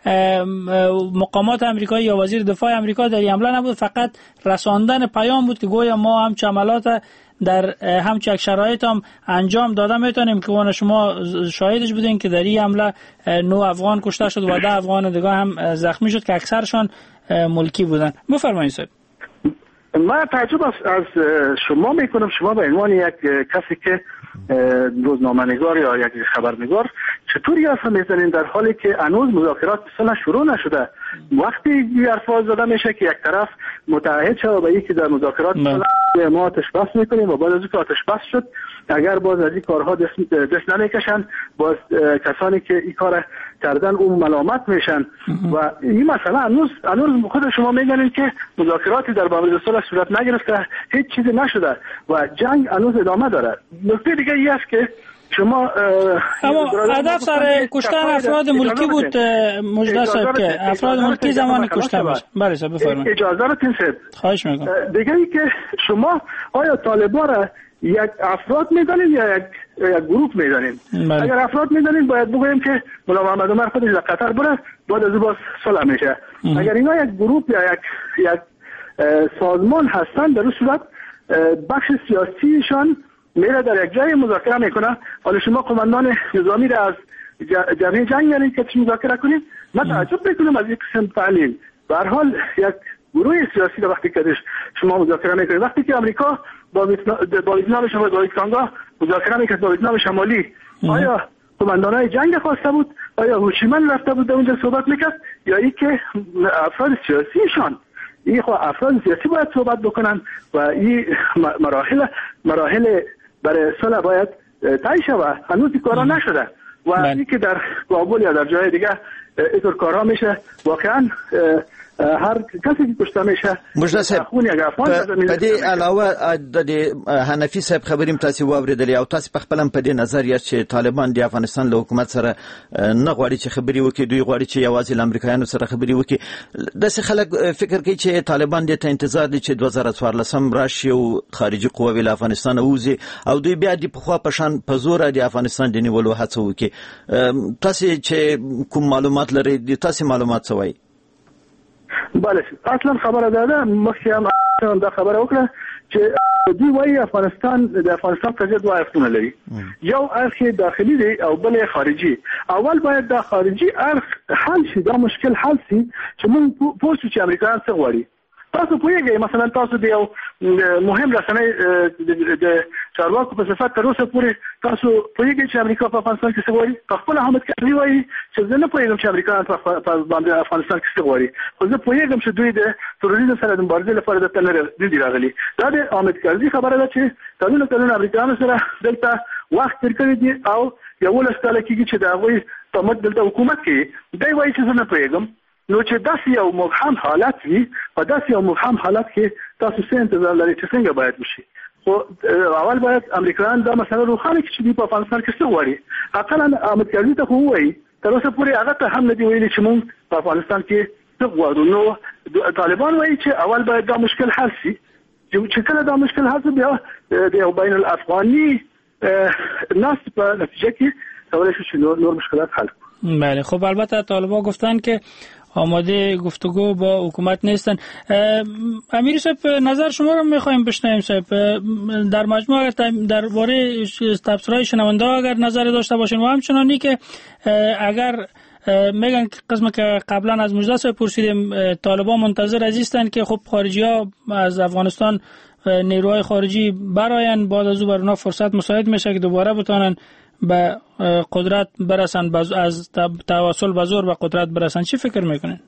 مقامات امریکایی یا وزیر دفاع امریکا در این حمله نبود، فقط رساندن پیام بود که گویا ما هم عملات در همچه شرایط هم انجام داده میتونیم که وانا شما شاهدش بودین که در این حمله 9 افغان کشته شد و 10 افغان دیگه هم زخمی شد که اکثرشان ملکی بودن. بفرمایید صاحب. من تعجب از شما میکنم. شما به عنوان یک کسی که روزنامه‌نگار یا یک خبرنگار چطوری حرف میزنین در حالی که هنوز مذاکرات اصلا شروع نشده؟ وقتی این حرفا زده میشه که یک طرف متعهد شده به اینکه در مذاکرات ما آتش بس میکنیم و بعد از اینکه آتش بس شد اگر باز از این کارها دست نمیکشن باز کسانی که این کار کردن اون ملامت میشن و این مسئله هنوز خود شما میگنین که مذاکراتی در باب صلح صورت نگرفته، هیچ چیزی نشده و جنگ هنوز ادامه داره. نکته دیگه ای است که شما اما هدف سر کشتن افراد ملکی بود مجدد صاحب که افراد ملکی زمان کشته باشه. بله صاحب بفرمایید. اجازه رو تنسید. خواهش میکنم. دیگه ای که شما آیا طالبان را یک افراد میدانید یا یک گروه میدانید؟ اگر افراد میدانید باید بگوییم که مولا محمد عمر خودش در قطر بره بعد از باز صلح میشه. اگر اینا یک گروه یا یک سازمان هستن در اون صورت بخش سیاسیشان میره در یک جای مذاکره میکنه. حالا شما قماندان نظامی را از جبهه جنگ یعنی که مذاکره کنید؟ من تعجب میکنم از یک قسم تعلیل. به هر حال یک گروه سیاسی را وقتی که شما مذاکره میکنید، وقتی که امریکا با ویتنام شما با کانگا مذاکره میکرد با ویتنام شمالی، آیا قماندانای جنگ خواسته بود؟ آیا هوشیمن رفته بود اونجا صحبت میکرد یا ای که افراد سیاسیشان؟ این خب افراد سیاسی باید صحبت بکنن و این مراحل برای صلح باید طی شود. هنوز این کارا نشده و این که در کابل یا در جای دیگه اینطور کارا میشه واقعا هر کسی که کشته میشه خونی اگر په دې علاوه د حنفي صاحب خبریم تاسو واوریدلې او تاسو په خپل په دې نظر یې چې طالبان د افغانستان له حکومت سره نه غواړي چې خبري وکړي، دوی غواړي چې یوازې له امریکایانو سره خبري وکړي. داسې خلک فکر کوي چې طالبان دې ته انتظار دي چې 2014 راشي او خارجي قواوې له افغانستان ووځي او دوی بیا د پخوا په شان په زور د افغانستان د نیولو هڅه وکړي. تاسو چې کوم معلومات لرئ د تاسو معلومات څه وایي؟ بله اصلا خبر داده مخکې هم دا خبره وکړه چې دوی وایي افغانستان قضیه دوه اړخونه لري، یو اړخ داخلي دی او بل خارجي. اول باید دا خارجي اړخ حل شي، دا مشکل حل شي چې موږ پوه شو چې امریکایان څه غواړي. تاسو پوهیږئ مثلا تاسو د یو مهم رسنۍ د چارواکو په صفت تر اوسه پورې تاسو پوهیږئ چې امریکا په افغانستان کې څه غواړي؟ خپل احمد کرزي وایي چې زه نه پوهیږم چې امریکایان په افغانستان کې څه غواړي، خو زه پوهیږم چې دوی د تروریزم سره د مبارزې لپاره دلته نه دي راغلي. دا د احمد کرزي خبره ده چې کلونه امریکایانو سره دلته وخت تیر کړی دي او 11 کاله کېږي چې د هغوی په مټ دلته حکومت کوي. دی وایي چې زه نه پوهیږم. نو چې داسې یو مبهم حالت وي په داسې یو مبهم حالت کې تاسو څه انتظار لرئ چې څنګه باید وشي؟ خو اول باید امریکایان دا مسله روښانه کړي چې دوی په افغانستان کې څه غواړي. اقلا احمد کرزي ته خو ووایي تر اوسه پورې هغه ته هم نه دي ویلي چې موږ په افغانستان کې څه غواړو. نو طالبان وایي چې اول باید دا مشکل حل شي، چې کله دا مشکل حل شي بیا د یو بین الافغاني ناس په نتیجه کې کولی شو چې نور مشکلات حل کړو. بله خب البته طالبان گفتن که آماده گفتگو با حکومت نیستن. امیر صاحب نظر شما رو میخوایم بشنویم. صاحب در مجموع درباره تبصره‌های شنونده اگر نظر داشته باشین و همچنانی که اگر میگن قسم که قبلا از مجدد صاحب پرسیدیم طالبان منتظر هستند که خب خارجی ها از افغانستان نیروهای خارجی براین بعد از او بر اونها فرصت مساعد میشه که دوباره بتونن به قدرت برسن، از تواصل به زور به قدرت برسن. چی فکر میکنین؟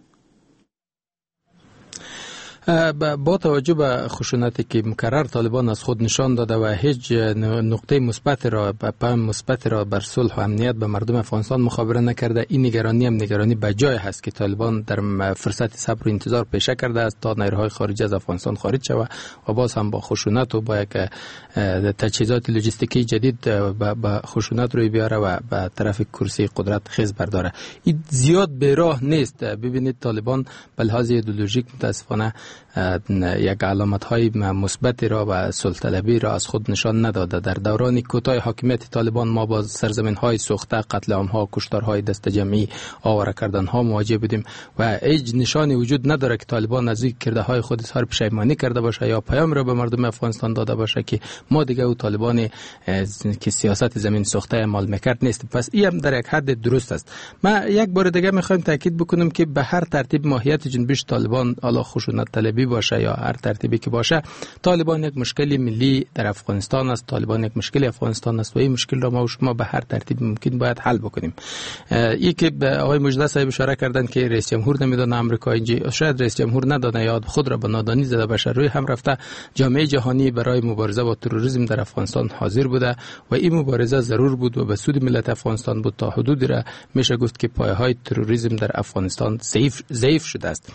با توجه به خشونتی که مکرر طالبان از خود نشان داده و هیچ نقطه مثبت را بر صلح و امنیت به مردم افغانستان مخابره نکرده، این نگرانی هم نگرانی بجای هست که طالبان در فرصت صبر و انتظار پیشه کرده است تا نیروهای خارجی از افغانستان خارج شود و باز هم با خشونت و با یک تجهیزات لوجستیکی جدید با خشونت روی بیاره و به طرف کرسی قدرت خیز برداره. این زیاد به راه نیست. ببینید طالبان به لحاظ ایدئولوژیک متاسفانه یک علامت‌های مثبتی را و صلح طلبی را از خود نشان نداده. در دوران کوتاه حاکمیت طالبان ما با سرزمین‌های سوخته، قتل عام‌ها، کشتارهای دست جمعی، آواره کردن‌ها مواجه بودیم و هیچ نشانی وجود نداره که طالبان از این کرده‌های خود اظهار پشیمانی کرده باشه یا پیام را به مردم افغانستان داده باشه که ما دیگه او طالبان که سیاست زمین سوخته اعمال می‌کرد نیست. پس این هم در یک حد درست است. ما یک بار دیگه می‌خوایم تاکید بکنم که به هر ترتیب ماهیت جنبش طالبان، حالا خشونت طالبی باشه یا هر ترتیبی که باشه، طالبان یک مشکل ملی در افغانستان است، طالبان یک مشکل افغانستان است و این مشکل را ما و شما به هر ترتیب ممکن باید حل بکنیم. این که آقای مجده صاحب اشاره کردن که رئیس جمهور نمیدونه امریکا اینجا، شاید رئیس جمهور ندانه یا خود را به نادانی زده باشه، روی هم رفته جامعه جهانی برای مبارزه با تروریسم در افغانستان حاضر بوده و این مبارزه ضرور بود و به سود ملت افغانستان بود. تا حدودی را میشه گفت که پایه‌های تروریسم در افغانستان ضعیف شده است.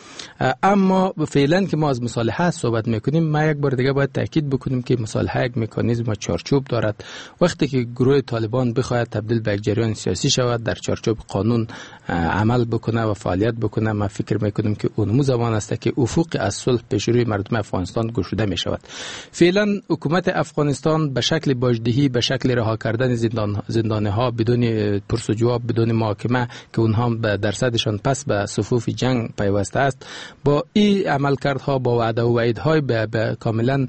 اما فعلا که ما از مصالحه صحبت میکنیم، ما یک بار دیگه باید تاکید بکنیم که مصالحه یک مکانیزم و چارچوب دارد. وقتی که گروه طالبان بخواهد تبدیل به یک جریان سیاسی شود، در چارچوب قانون عمل بکنه و فعالیت بکنه، ما فکر میکنیم که اون زمان است که افق از صلح پیش روی مردم افغانستان گشوده می شود. فعلا حکومت افغانستان به شکل باجدهی، به شکل رها کردن زندانی‌ها بدون پرس و جواب، بدون محاکمه که اونها به درصدشان پس به صفوف جنگ پیوسته است، با این عملکردها، با وعده و وعیدهای به کاملا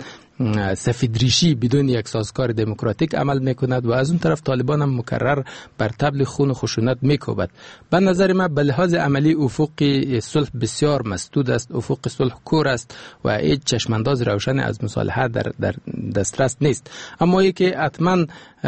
سفیدریشی بدون یک سازگار دموکراتیک عمل میکند و از اون طرف طالبان هم مکرر بر طبل خون و خشونت میکوبد. به نظر من به لحاظ عملی افق صلح بسیار مسدود است، افق صلح کور است و هیچ چشمانداز روشن از مصالحه در دسترس نیست. اما ای که حتما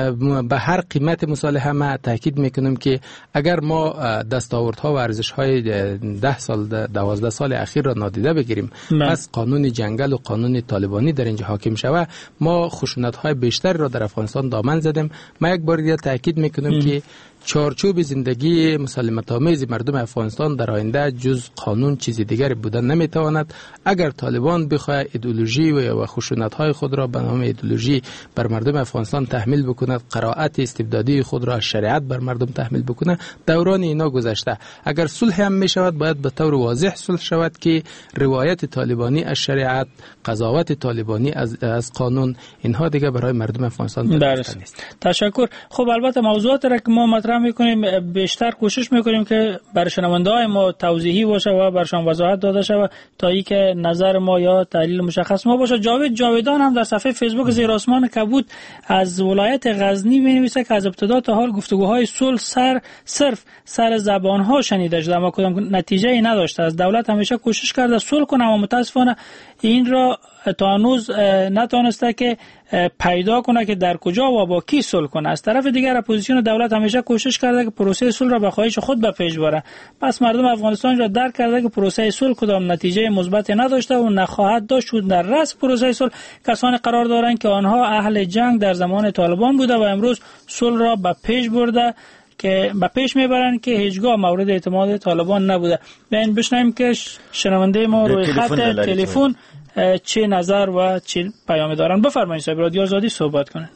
به هر قیمت مصالحه ما تاکید میکنم که اگر ما دستاوردها و ارزش‌های 10 سال 12 سال اخیر را نادیده بگیریم، پس قانون جنگل و قانون طالبانی در اینجا حاکم شود، ما خشونت‌های بیشتری را در افغانستان دامن زدیم. ما یک بار دیگه تاکید میکنم که چارچوب زندگی مسالمت‌آمیز مردم افغانستان در آینده جز قانون چیزی دیگری بودن نمیتواند. اگر طالبان بخواهد ایدئولوژی و خشونت‌های خود را به نام ایدئولوژی بر مردم افغانستان تحمیل بکند، قرائت استبدادی خود را شریعت بر مردم تحمیل بکند، دوران اینا گذشته. اگر صلح هم میشود، باید به طور واضح صلح شود که روایت طالبانی از شریعت، قضاوت طالبانی از قانون، اینها دیگه برای مردم افغانستان درست نیست. تشکر. خب البته موضوعات را که ما مطرح میکنیم، بیشتر کوشش میکنیم که برای شنونده‌های ما توضیحی باشه و برشان وضاحت داده شود تا اینکه نظر ما یا تحلیل مشخص ما باشه. جاوید جاویدان هم در صفحه فیسبوک زیر آسمان کبود از ولایت غزنی می‌نویسه که از ابتدا تا حال گفتگوهای صلح صرف سر زبان‌ها شنیده شده اما کدام نتیجه‌ای نداشته. از دولت همیشه کوشش کرده صلح کنه اما متاسفانه این را تا هنوز نتونسته که پیدا کنه که در کجا و با کی صلح کنه. از طرف دیگر اپوزیسیون دولت همیشه کوشش کرده که پروسه صلح را به خواهش خود به پیش بره. پس مردم افغانستان را درک کرده که پروسه صلح کدام نتیجه مثبتی نداشته و نخواهد داشت. در رأس پروسه صلح کسانی قرار دارند که آنها اهل جنگ در زمان طالبان بوده و امروز صلح را به پیش برده که به پیش میبرن که هیچگاه مورد اعتماد طالبان نبوده. بیاین بشنویم که شنونده ما روی خط تلفن چه نظر و چه پیامی دارن. بفرمایید صاحب، رادیو آزادی صحبت کنید.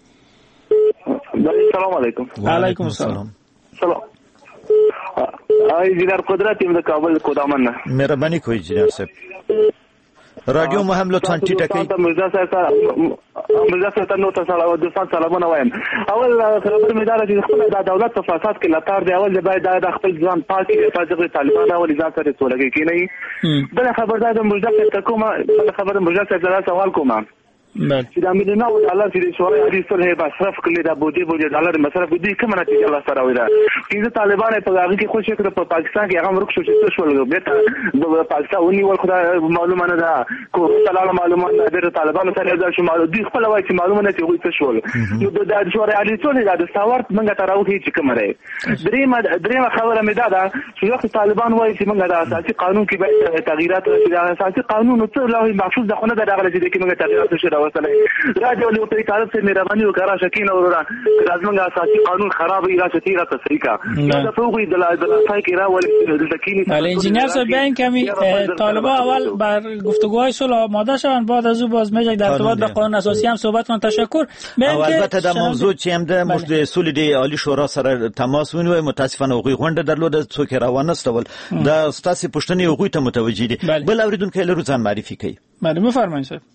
سلام علیکم. علیکم السلام. سلام. انجینر قدرت ام د کابل کودامن. مهربانی کوئی انجینر صاحب. رادیو مو هم لطفا ټیټه کړئ. مرزا صاحب ته نو تاسو د سلامونه وایم. اول خبر مې دا چې خپل د دولت په فساد کې لاتار دی، اول باید د خپل ځوان پاکي د طالبان اول ځان سره ټولګي کې نه. بل خبر دا د مرزا صاحب ته کومه خبر مرزا صاحب ته سوال کوم چې د میلیونو ډالر چې شورای عالی صلح مصرف کړي د بودی ډالر مصرف دي کومه نتیجه لا سره وایي. چې طالبان په هغه کې خوشی کړ په پاکستان کې هغه ورک شو چې څه شول به د پاکستان ونی ول خدای معلومه نه ده کو تعالی معلومه نه ده طالبان سره د شمال دي خپل وایي چې معلومه نه چې څه شول. نو د شورای عالی صلح د ساورت منګه تراوخي چې کومه ده. درېمه خبره مې ده چې وخت طالبان وایي چې منګه د اساسي قانون کې به تغییرات راشي. د اساسي قانون څه لوي محفوظ ده خو نه دغه چې موږ تغییرات شي راجو له په طرف سے مهرباني وکړه شکین اورا لازم اساسي قانون خراب ای را شتیرا تفریقا دا فوقی دلایل کی را ول تکینی. بله انجینر صاحب بیان کمی طالبان اول بر گفتگوهای صلح آماده شوند، بعد از او باز میشه در ارتباط با قانون اساسی هم صحبت کنن. تشکر. البته د موضوع چې هم د مجلس صلح دی عالی شورا سره تماس ونیو، متاسفانه هغوی غونډه درلوده څوک روانه استول د ستاسو پښتني هغوی ته متوجي دي. بل اوریدونکو له روزان معرفي کوي. بله بفرمایید صاحب.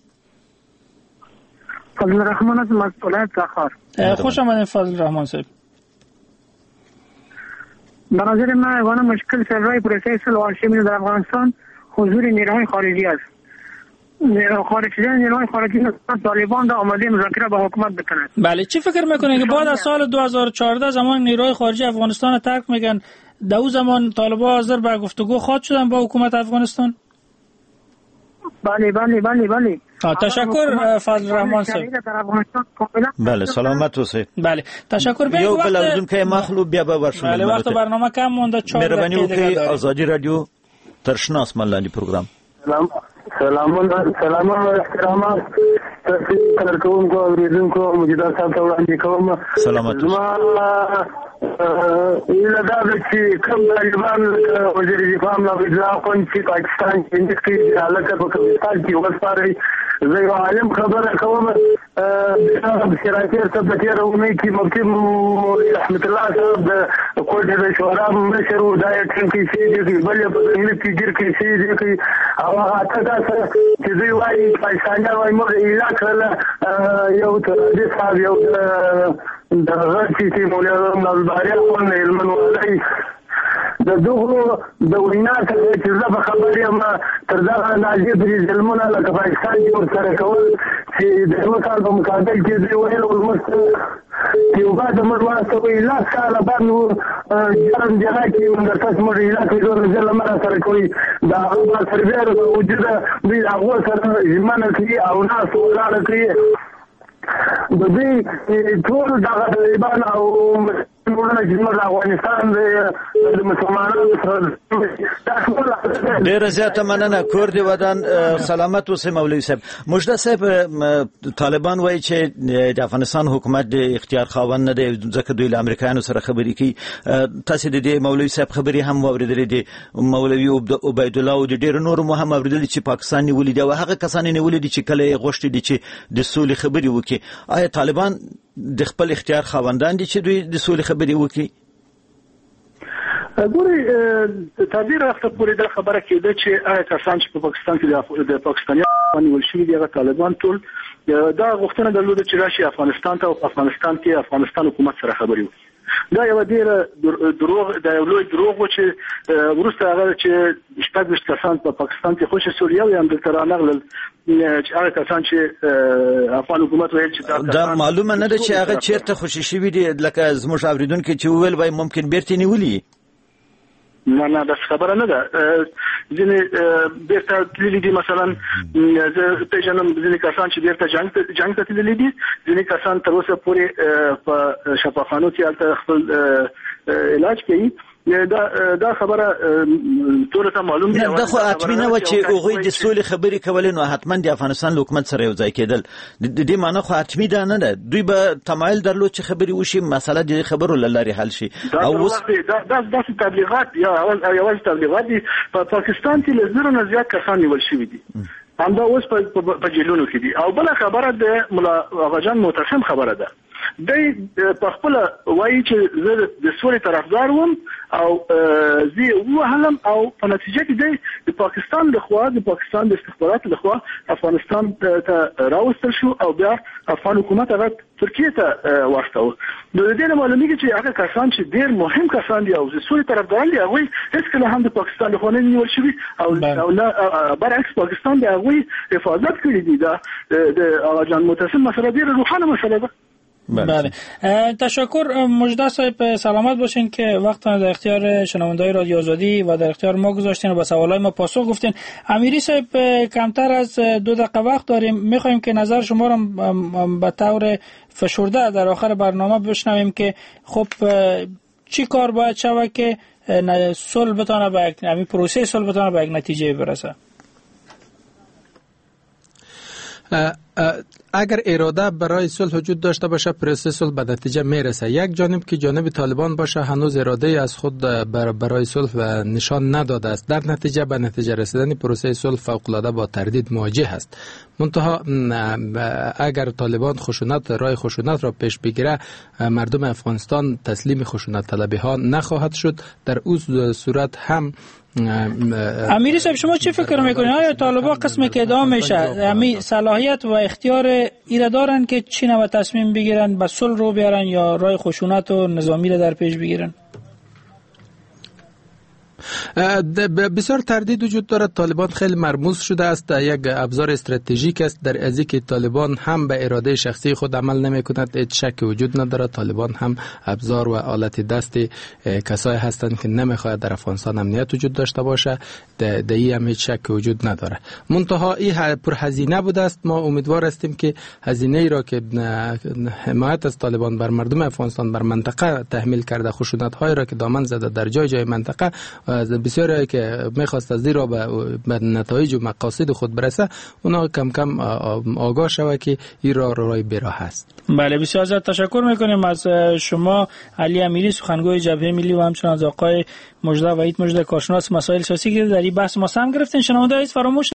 فضل الرحمن از ولایت تخار. خوش آمدید فضل الرحمن صاحب. به نظر من یگانه مشکل سرای پروسه صلح شامل در افغانستان حضور نیروهای خارجی است. نیروهای خارجی طالبان را آماده مذاکره با حکومت بکنند. بله چی فکر میکنید که بعد از سال 2014 زمان نیروهای خارجی افغانستان ترک میگن، در اون زمان طالبان حاضر به گفتگو خواهد شدن با حکومت افغانستان؟ بله بله بله بله. تشکر فضل رحمان صاحب. بله سلامت اوسئ. بله تشکر. یو بل اورېدونکی مخلوق بیا به ورشو. بله وخت برنامه کم مونده 4 دقیقه دیگه داریم. آزادی رادیو تر شنه آسمان لاندې پروګرام. سلام احترامات تاسو کوم اوریدونکو مجدد صاحب ته وړاندې کوم. سلامت. إلى ذلك كم طالبان وزير الدفاع ملابسا كون في باكستان كندي على باكستان في وصاري زي عالم خبر كوم بشراكير تبتير وميكي مكتب رحمة الله صاحب كل شورا مشر وداية كي شيء في بلي بدل تجير كي شيء كي أو أعتقد كذي واي باكستان واي مر إيلاك لا يو تراجع صاحب يو درجة في مولانا الباري قلنا المنوالي دغه د وینا څخه چې زه په خبرې ما تر دا ناجی په ظلمونه لکه پاکستان کې ورسره کول چې د یو سال په مقابل کې دی ویل ولمست یو بعد مرواسته وی لا سال باندې جرم جنا کې موږ تاسو مړ یلا کې زور ظلم سره کوي دا هغه سرور وجوده دی هغه سره ځمانه کوي او ناس ولاړ کوي د دې ټول دغه طالبان او موږ چې افغانستان د مسلمانانو سره ډېر زیاته مننه. کور دی ودان سلامت اوسئ مولوي صاحب. مجده صاحب طالبان وایي چې د افغانستان حکومت د اختیار خاوند نه دی ځکه دوی له امریکایانو سره خبرې کوي. تاسو د دې مولوي صاحب خبرې هم واورېدلې دي. مولوي عبید الله او د ډېر نور مو هم اوریدل چې پاکستان نیولې دی او هغه کسان نیولې دي چې کله غوښتي دي چې د سولې خبرې وکړي. آیا طالبان د خپل اختیار خاوندان دي چې دوی د سولې خبرې وکړي؟ ګوري تعبیر وخت پورې د خبره کېده چې آیا کسان چې په پاکستان کې د پاکستانیانو نیول شوي دي هغه طالبان ټول دا غوښتنه درلوده چې راشي افغانستان ته او افغانستان کې افغانستان حکومت سره خبرې وکړي. دا یو ډېر دروغ دا یو لوی دروغ و چې وروسته هغه چې 28 کسان په پاکستان کې خوشي سوریا او هم د ترانغل چې هغه کسان چې افغان حکومت ویل چې دا معلومه نه ده چې هغه چیرته خوشي شوي دي لکه زموږ اوریدونکو چې ویل وای ممکن بیرته نیولي. نه دا خبره نه ده. ځینې بیرته تللي دي مثلا زه پیژنم ځینې کسان چې بیرته جنګ ته تللي دي. ځینې کسان تر اوسه پورې په شفاخانو کې هلته خپل علاج کوي. دا خبره ټول ته معلوم دی. دا خو حتمی نه و چې هغوی د سولې خبرې کولې نو حتما د افغانستان حکومت سره یو ځای کېدل. د دې معنی خو حتمی ده نه ده. دوی به تمایل درلود چې خبرې وشي مسله د خبرو له لارې حل شي. او دا تبلیغات یا یوازې تبلیغات دي. په پاکستان کې له زرو نه زیات کسان نیول شوي دي. همدا اوس په جیلونو کې دي. او بل خبره د مولا اغاجان معتصم خبره ده. د په خپل وایي چې زه د سولې طرفدار وم او زه وهلم او په نتیجه کې د پاکستان د خوا د پاکستان د استخباراتو د خوا افغانستان ته راوستل شو او بیا افغان حکومت هغه ترکیه ته واستاو. د دې معلومیږي چې هغه کسان چې ډېر مهم کسان دي او د سولې طرفدار دي هغه هیڅ کله هم د پاکستان له خوا نه نیول شوي او برعکس پاکستان د هغه حفاظت کړی دی. دا د اغاجان معتصم مسئله ډېر روښانه مسئله ده. بله تشکر. مجده صاحب سلامت باشین که وقت در اختیار شنونده‌های رادیو آزادی و در اختیار ما گذاشتین و به سوالای ما پاسخ گفتین. امیری صاحب کمتر از 2 دقیقه وقت داریم. میخوایم که نظر شما را به طور فشرده در آخر برنامه بشنویم که خب چی کار باید شود که صلح بتونه به یک پروسه صلح بتونه به یک نتیجه برسه. اگر اراده برای صلح وجود داشته باشه پروسه صلح به نتیجه میرسه. یک جانب که جانب طالبان باشه هنوز اراده از خود برای صلح نشان نداده است. در نتیجه به نتیجه رسیدن پروسه صلح فوق العاده با تردید مواجه است. منتها اگر طالبان راه خشونت را پیش بگیره مردم افغانستان تسلیم خشونت طلبی ها نخواهد شد. در اون صورت هم امیری صاحب شما چی فکر میکنید؟ آیا طالبان قسمی که ادامه میشه امی صلاحیت و اختیار ایره دارن که چی نوع تصمیم بگیرن به صلح رو بیارن یا راه خشونت و نظامی را در پیش بگیرن؟ بسیار تردید وجود دارد. طالبان خیلی مرموز شده است، یک ابزار استراتژیک است در ازی که طالبان هم به اراده شخصی خود عمل نمی کند، هیچ شک وجود ندارد. طالبان هم ابزار و آلت دست کسایی هستند که نمیخواهد در افغانستان امنیت وجود داشته باشه، در این هم هیچ شک وجود نداره. منتها این پر هزینه بوده است. ما امیدوار هستیم که هزینه ای را که حمایت از طالبان بر مردم افغانستان بر منطقه تحمیل کرده، خشونت های را که دامن زده در جای جای منطقه، بسیاری که میخواست از زیرا به نتایج و مقاصد خود برسه، اونا کم کم آگاه شوه که این راه براه است. بله، بسیار زیاد تشکر میکنیم از شما علی امیری، سخنگوی جبهه ملی، و همچنین از آقای مجده وحید مجده، کارشناس مسائل سیاسی که در این بحث ما سهم گرفتین. شنونده عزیز فراموش